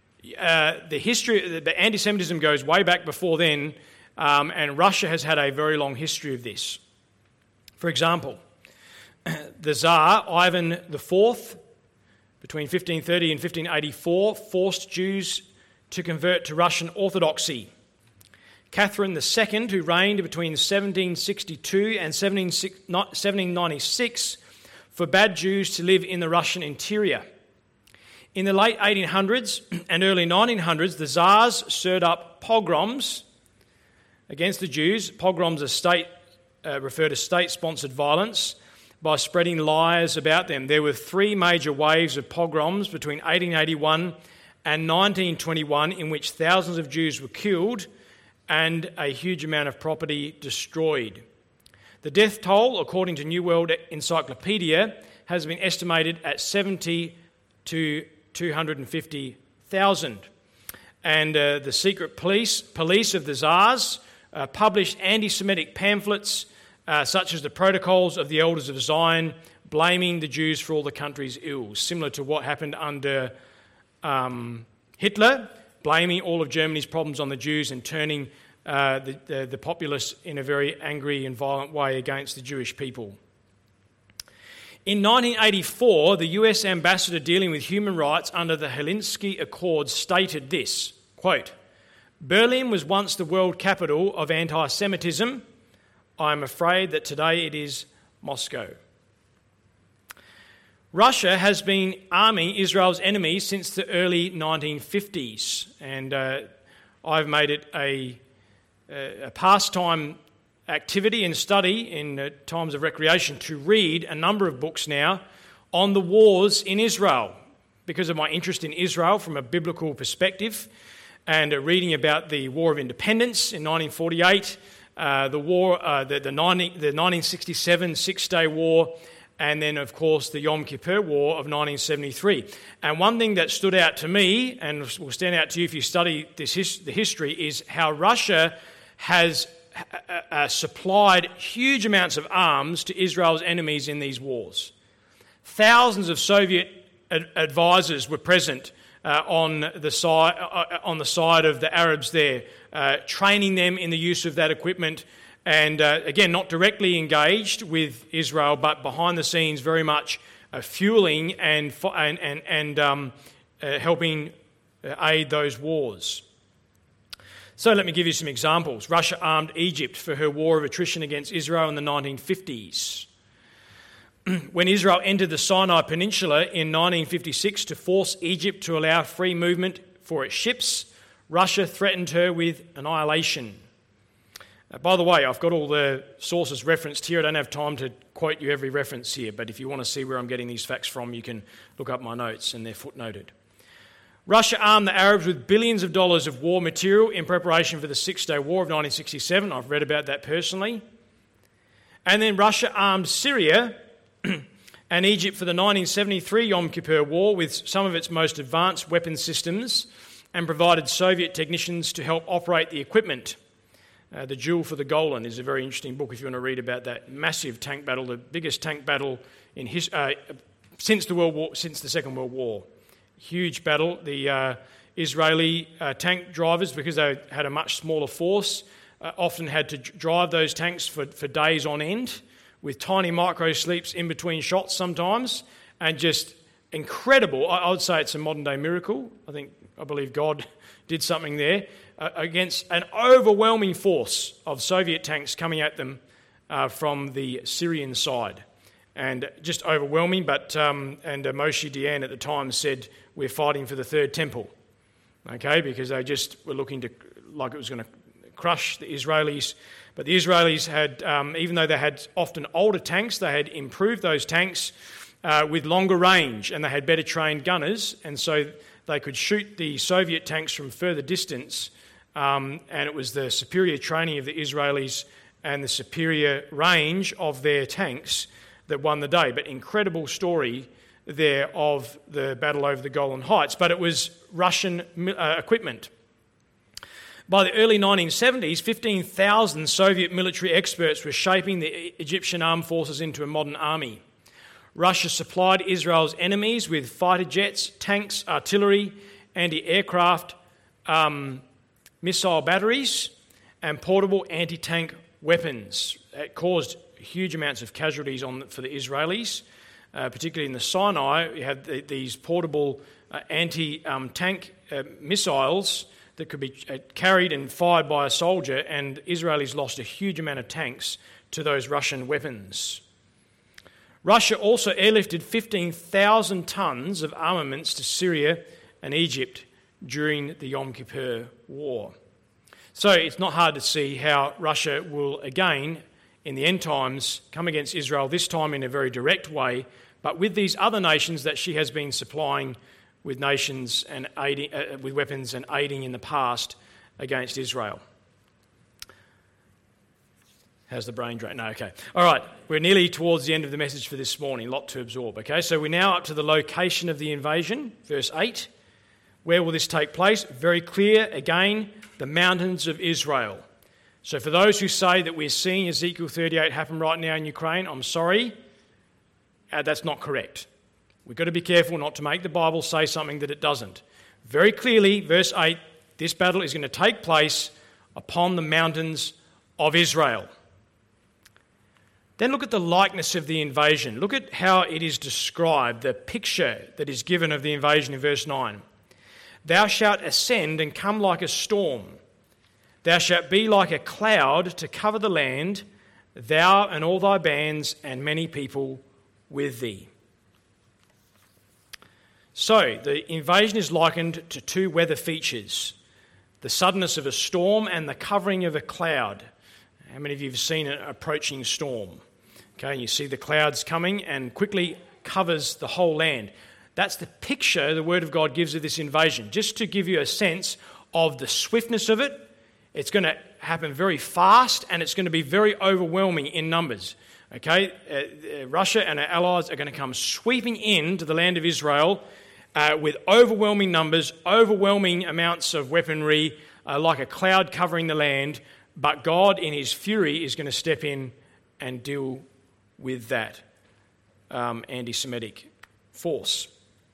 the anti-Semitism goes way back before then, and Russia has had a very long history of this. For example, the Tsar Ivan IV, between 1530 and 1584, forced Jews to convert to Russian Orthodoxy. Catherine II, who reigned between 1762 and 1796, forbade Jews to live in the Russian interior. In the late 1800s and early 1900s, the Tsars stirred up pogroms against the Jews. Pogroms refer to state-sponsored violence by spreading lies about them. There were 3 major waves of pogroms between 1881 and 1921 in which thousands of Jews were killed and a huge amount of property destroyed. The death toll, according to New World Encyclopedia, has been estimated at 70 to 250,000. And the secret police of the Tsars published anti-Semitic pamphlets such as the Protocols of the Elders of Zion, blaming the Jews for all the country's ills, similar to what happened under Hitler, blaming all of Germany's problems on the Jews and turning the populace in a very angry and violent way against the Jewish people. In 1984, the US ambassador dealing with human rights under the Helsinki Accords stated this, quote, "Berlin was once the world capital of anti-Semitism. I am afraid that today it is Moscow." Russia has been arming Israel's enemies since the early 1950s, and I've made it a pastime activity and study in times of recreation to read a number of books now on the wars in Israel, because of my interest in Israel from a biblical perspective, and reading about the War of Independence in 1948, the 1967 Six-Day War, and then, of course, the Yom Kippur War of 1973. And one thing that stood out to me, and will stand out to you if you study the history, is how Russia has supplied huge amounts of arms to Israel's enemies in these wars. Thousands of Soviet advisors were present on the side of the Arabs there, training them in the use of that equipment, and again, not directly engaged with Israel, but behind the scenes, very much fueling and helping aid those wars. So let me give you some examples. Russia armed Egypt for her war of attrition against Israel in the 1950s. When Israel entered the Sinai Peninsula in 1956 to force Egypt to allow free movement for its ships, Russia threatened her with annihilation. By the way, I've got all the sources referenced here. I don't have time to quote you every reference here, but if you want to see where I'm getting these facts from, you can look up my notes, and they're footnoted. Russia armed the Arabs with billions of dollars of war material in preparation for the Six-Day War of 1967. I've read about that personally. And then Russia armed Syria and Egypt for the 1973 Yom Kippur War with some of its most advanced weapon systems, and provided Soviet technicians to help operate the equipment. The Duel for the Golan is a very interesting book if you want to read about that massive tank battle, the biggest tank battle in since the Second World War. Huge battle. The Israeli tank drivers, because they had a much smaller force, often had to drive those tanks for days on end, with tiny micro sleeps in between shots sometimes, and just incredible. I would say it's a modern-day miracle. I believe God did something there against an overwhelming force of Soviet tanks coming at them from the Syrian side. And just overwhelming, and Moshe Dayan at the time said, we're fighting for the third temple, okay, because they just were looking to, like it was going to crush the Israelis. But the Israelis had, even though they had often older tanks, they had improved those tanks with longer range, and they had better trained gunners, and so they could shoot the Soviet tanks from further distance, and it was the superior training of the Israelis and the superior range of their tanks that won the day. But incredible story there of the battle over the Golan Heights, but it was Russian equipment. By the early 1970s, 15,000 Soviet military experts were shaping the Egyptian armed forces into a modern army. Russia supplied Israel's enemies with fighter jets, tanks, artillery, anti-aircraft, missile batteries, and portable anti-tank weapons. It caused huge amounts of casualties for the Israelis, particularly in the Sinai. You had these portable anti-tank missiles that could be carried and fired by a soldier, and Israelis lost a huge amount of tanks to those Russian weapons. Russia also airlifted 15,000 tons of armaments to Syria and Egypt during the Yom Kippur War. So it's not hard to see how Russia will again, in the end times, come against Israel, this time in a very direct way, but with these other nations that she has been supplying with nations and aiding, with weapons and aiding in the past against Israel. How's the brain drain? No, okay. All right, we're nearly towards the end of the message for this morning, a lot to absorb, okay? So we're now up to the location of the invasion, verse 8. Where will this take place? Very clear, again, the mountains of Israel. So for those who say that we're seeing Ezekiel 38 happen right now in Ukraine, I'm sorry, that's not correct. We've got to be careful not to make the Bible say something that it doesn't. Very clearly, verse 8, this battle is going to take place upon the mountains of Israel. Then look at the likeness of the invasion. Look at how it is described, the picture that is given of the invasion in verse 9. Thou shalt ascend and come like a storm. Thou shalt be like a cloud to cover the land, thou and all thy bands and many people with thee. So, the invasion is likened to two weather features, the suddenness of a storm and the covering of a cloud. How many of you have seen an approaching storm? Okay, you see the clouds coming and quickly covers the whole land. That's the picture the Word of God gives of this invasion. Just to give you a sense of the swiftness of it, it's going to happen very fast and it's going to be very overwhelming in numbers. Okay, Russia and our allies are going to come sweeping into the land of Israel with overwhelming numbers, overwhelming amounts of weaponry, like a cloud covering the land. But God, in his fury, is going to step in and deal with that anti-Semitic force.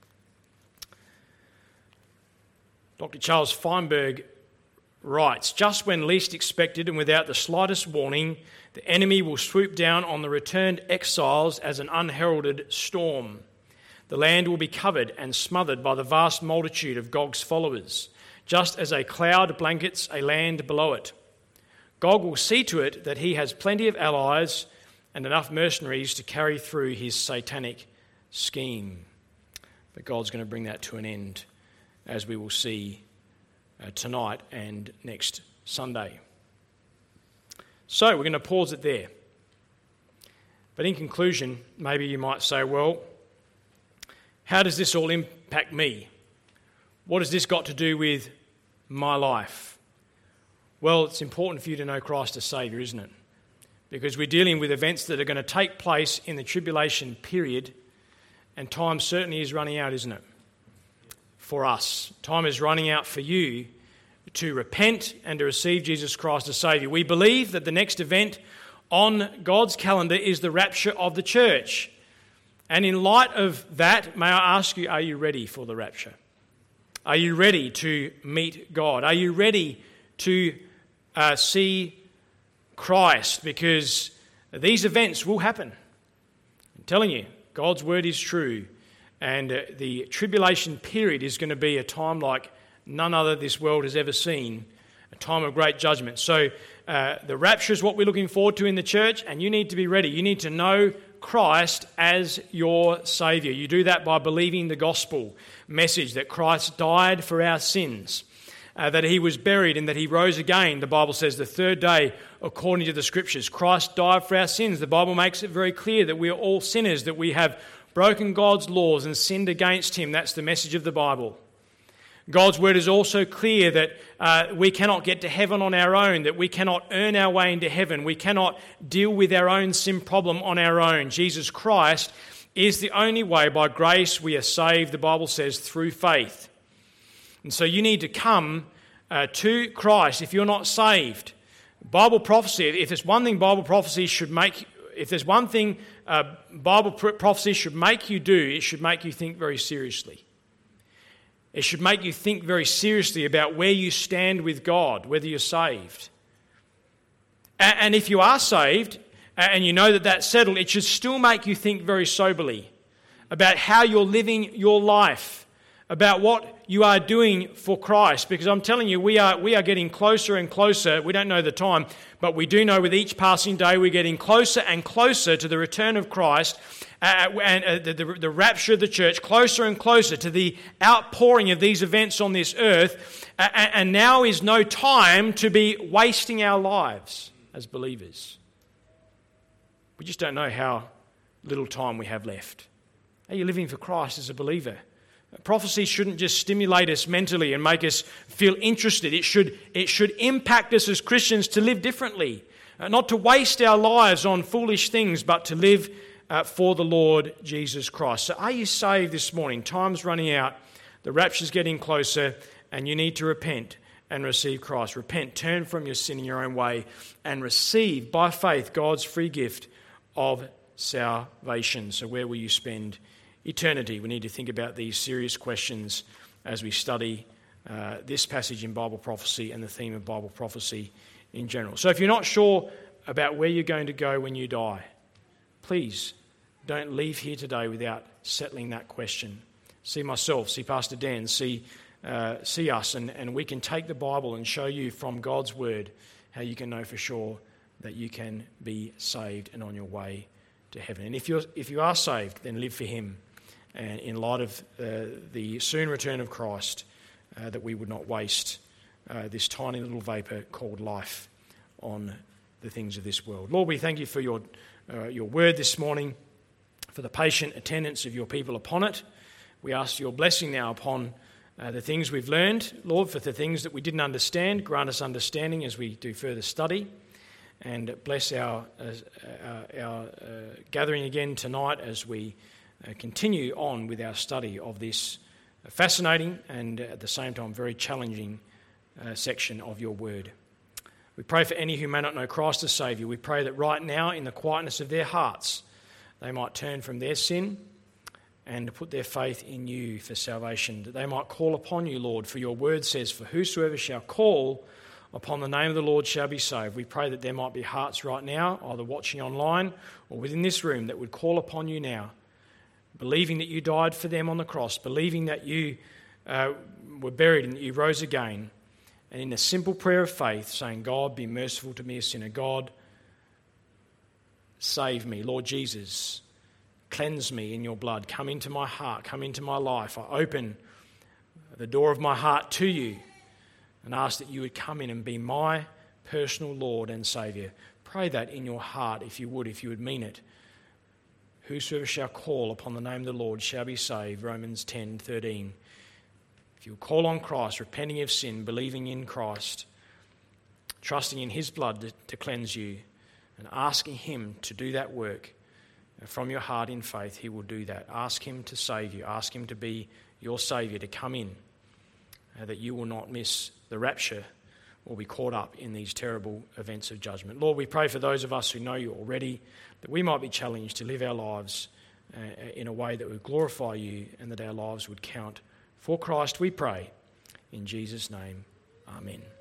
Dr. Charles Feinberg writes, just when least expected and without the slightest warning, the enemy will swoop down on the returned exiles as an unheralded storm. The land will be covered and smothered by the vast multitude of Gog's followers, just as a cloud blankets a land below it. Gog will see to it that he has plenty of allies and enough mercenaries to carry through his satanic scheme. But God's going to bring that to an end, as we will see tonight and next Sunday. So we're going to pause it there. But in conclusion, maybe you might say, well, how does this all impact me? What has this got to do with my life? Well, it's important for you to know Christ as Saviour, isn't it? Because we're dealing with events that are going to take place in the tribulation period and time certainly is running out, isn't it? For us. Time is running out for you to repent and to receive Jesus Christ as Saviour. We believe that the next event on God's calendar is the rapture of the church. And in light of that, may I ask you, are you ready for the rapture? Are you ready to meet God? Are you ready to see Christ? Because these events will happen. I'm telling you, God's word is true. And the tribulation period is going to be a time like none other this world has ever seen, a time of great judgment. So the rapture is what we're looking forward to in the church, and you need to be ready. You need to know Christ as your Saviour. You do that by believing the gospel message that Christ died for our sins, that he was buried and that he rose again. The Bible says the third day, according to the Scriptures. Christ died for our sins. The Bible makes it very clear that we are all sinners, that we have broken God's laws and sinned against him. That's the message of the Bible. God's word is also clear that we cannot get to heaven on our own, that we cannot earn our way into heaven. We cannot deal with our own sin problem on our own. Jesus Christ is the only way. By grace we are saved, the Bible says, through faith. And so you need to come to Christ if you're not saved. Bible prophecy, if there's one thing Bible prophecy should make, if there's one thing Bible prophecy should make you do, it should make you think very seriously. It should make you think very seriously about where you stand with God, whether you're saved. And if you are saved, and you know that that's settled, it should still make you think very soberly about how you're living your life, about what you are doing for Christ. Because I'm telling you, we are getting closer and closer. We don't know the time, but we do know with each passing day we're getting closer and closer to the return of Christ and the rapture of the church, closer and closer to the outpouring of these events on this earth. And now is no time to be wasting our lives as believers. We just don't know how little time we have left. Are you living for Christ as a believer? Prophecy shouldn't just stimulate us mentally and make us feel interested. It should impact us as Christians to live differently, not to waste our lives on foolish things, but to live for the Lord Jesus Christ. So are you saved this morning? Time's running out, the rapture's getting closer, and you need to repent and receive Christ. Repent, turn from your sin in your own way, and receive by faith God's free gift of salvation. So where will you spend eternity? We need to think about these serious questions as we study this passage in Bible prophecy and the theme of Bible prophecy in general. So if you're not sure about where you're going to go when you die, please don't leave here today without settling that question. See myself, see Pastor Dan, see us, and we can take the Bible and show you from God's word how you can know for sure that you can be saved and on your way to heaven. And if you are saved, then live for him. And in light of the soon return of Christ, that we would not waste this tiny little vapour called life on the things of this world. Lord, we thank you for your word this morning, for the patient attendance of your people upon it. We ask your blessing now upon the things we've learned. Lord, for the things that we didn't understand, grant us understanding as we do further study. And bless our gathering again tonight as we continue on with our study of this fascinating and at the same time very challenging section of your word. We pray for any who may not know Christ as Saviour. We pray that right now, in the quietness of their hearts, they might turn from their sin and put their faith in you for salvation, that they might call upon you, Lord, for your word says, for whosoever shall call upon the name of the Lord shall be saved. We pray that there might be hearts right now, either watching online or within this room, that would call upon you now, believing that you died for them on the cross, believing that you were buried and that you rose again, and in a simple prayer of faith saying, God, be merciful to me, a sinner. God, save me. Lord Jesus, cleanse me in your blood. Come into my heart, come into my life. I open the door of my heart to you and ask that you would come in and be my personal Lord and Saviour. Pray that in your heart, if you would mean it. Whosoever shall call upon the name of the Lord shall be saved, Romans 10:13. If you call on Christ, repenting of sin, believing in Christ, trusting in his blood to cleanse you, and asking him to do that work, from your heart in faith, he will do that. Ask him to save you. Ask him to be your Saviour, to come in, that you will not miss the rapture or be caught up in these terrible events of judgment. Lord, we pray for those of us who know you already, that we might be challenged to live our lives in a way that would glorify you and that our lives would count for Christ, we pray. In Jesus' name, amen.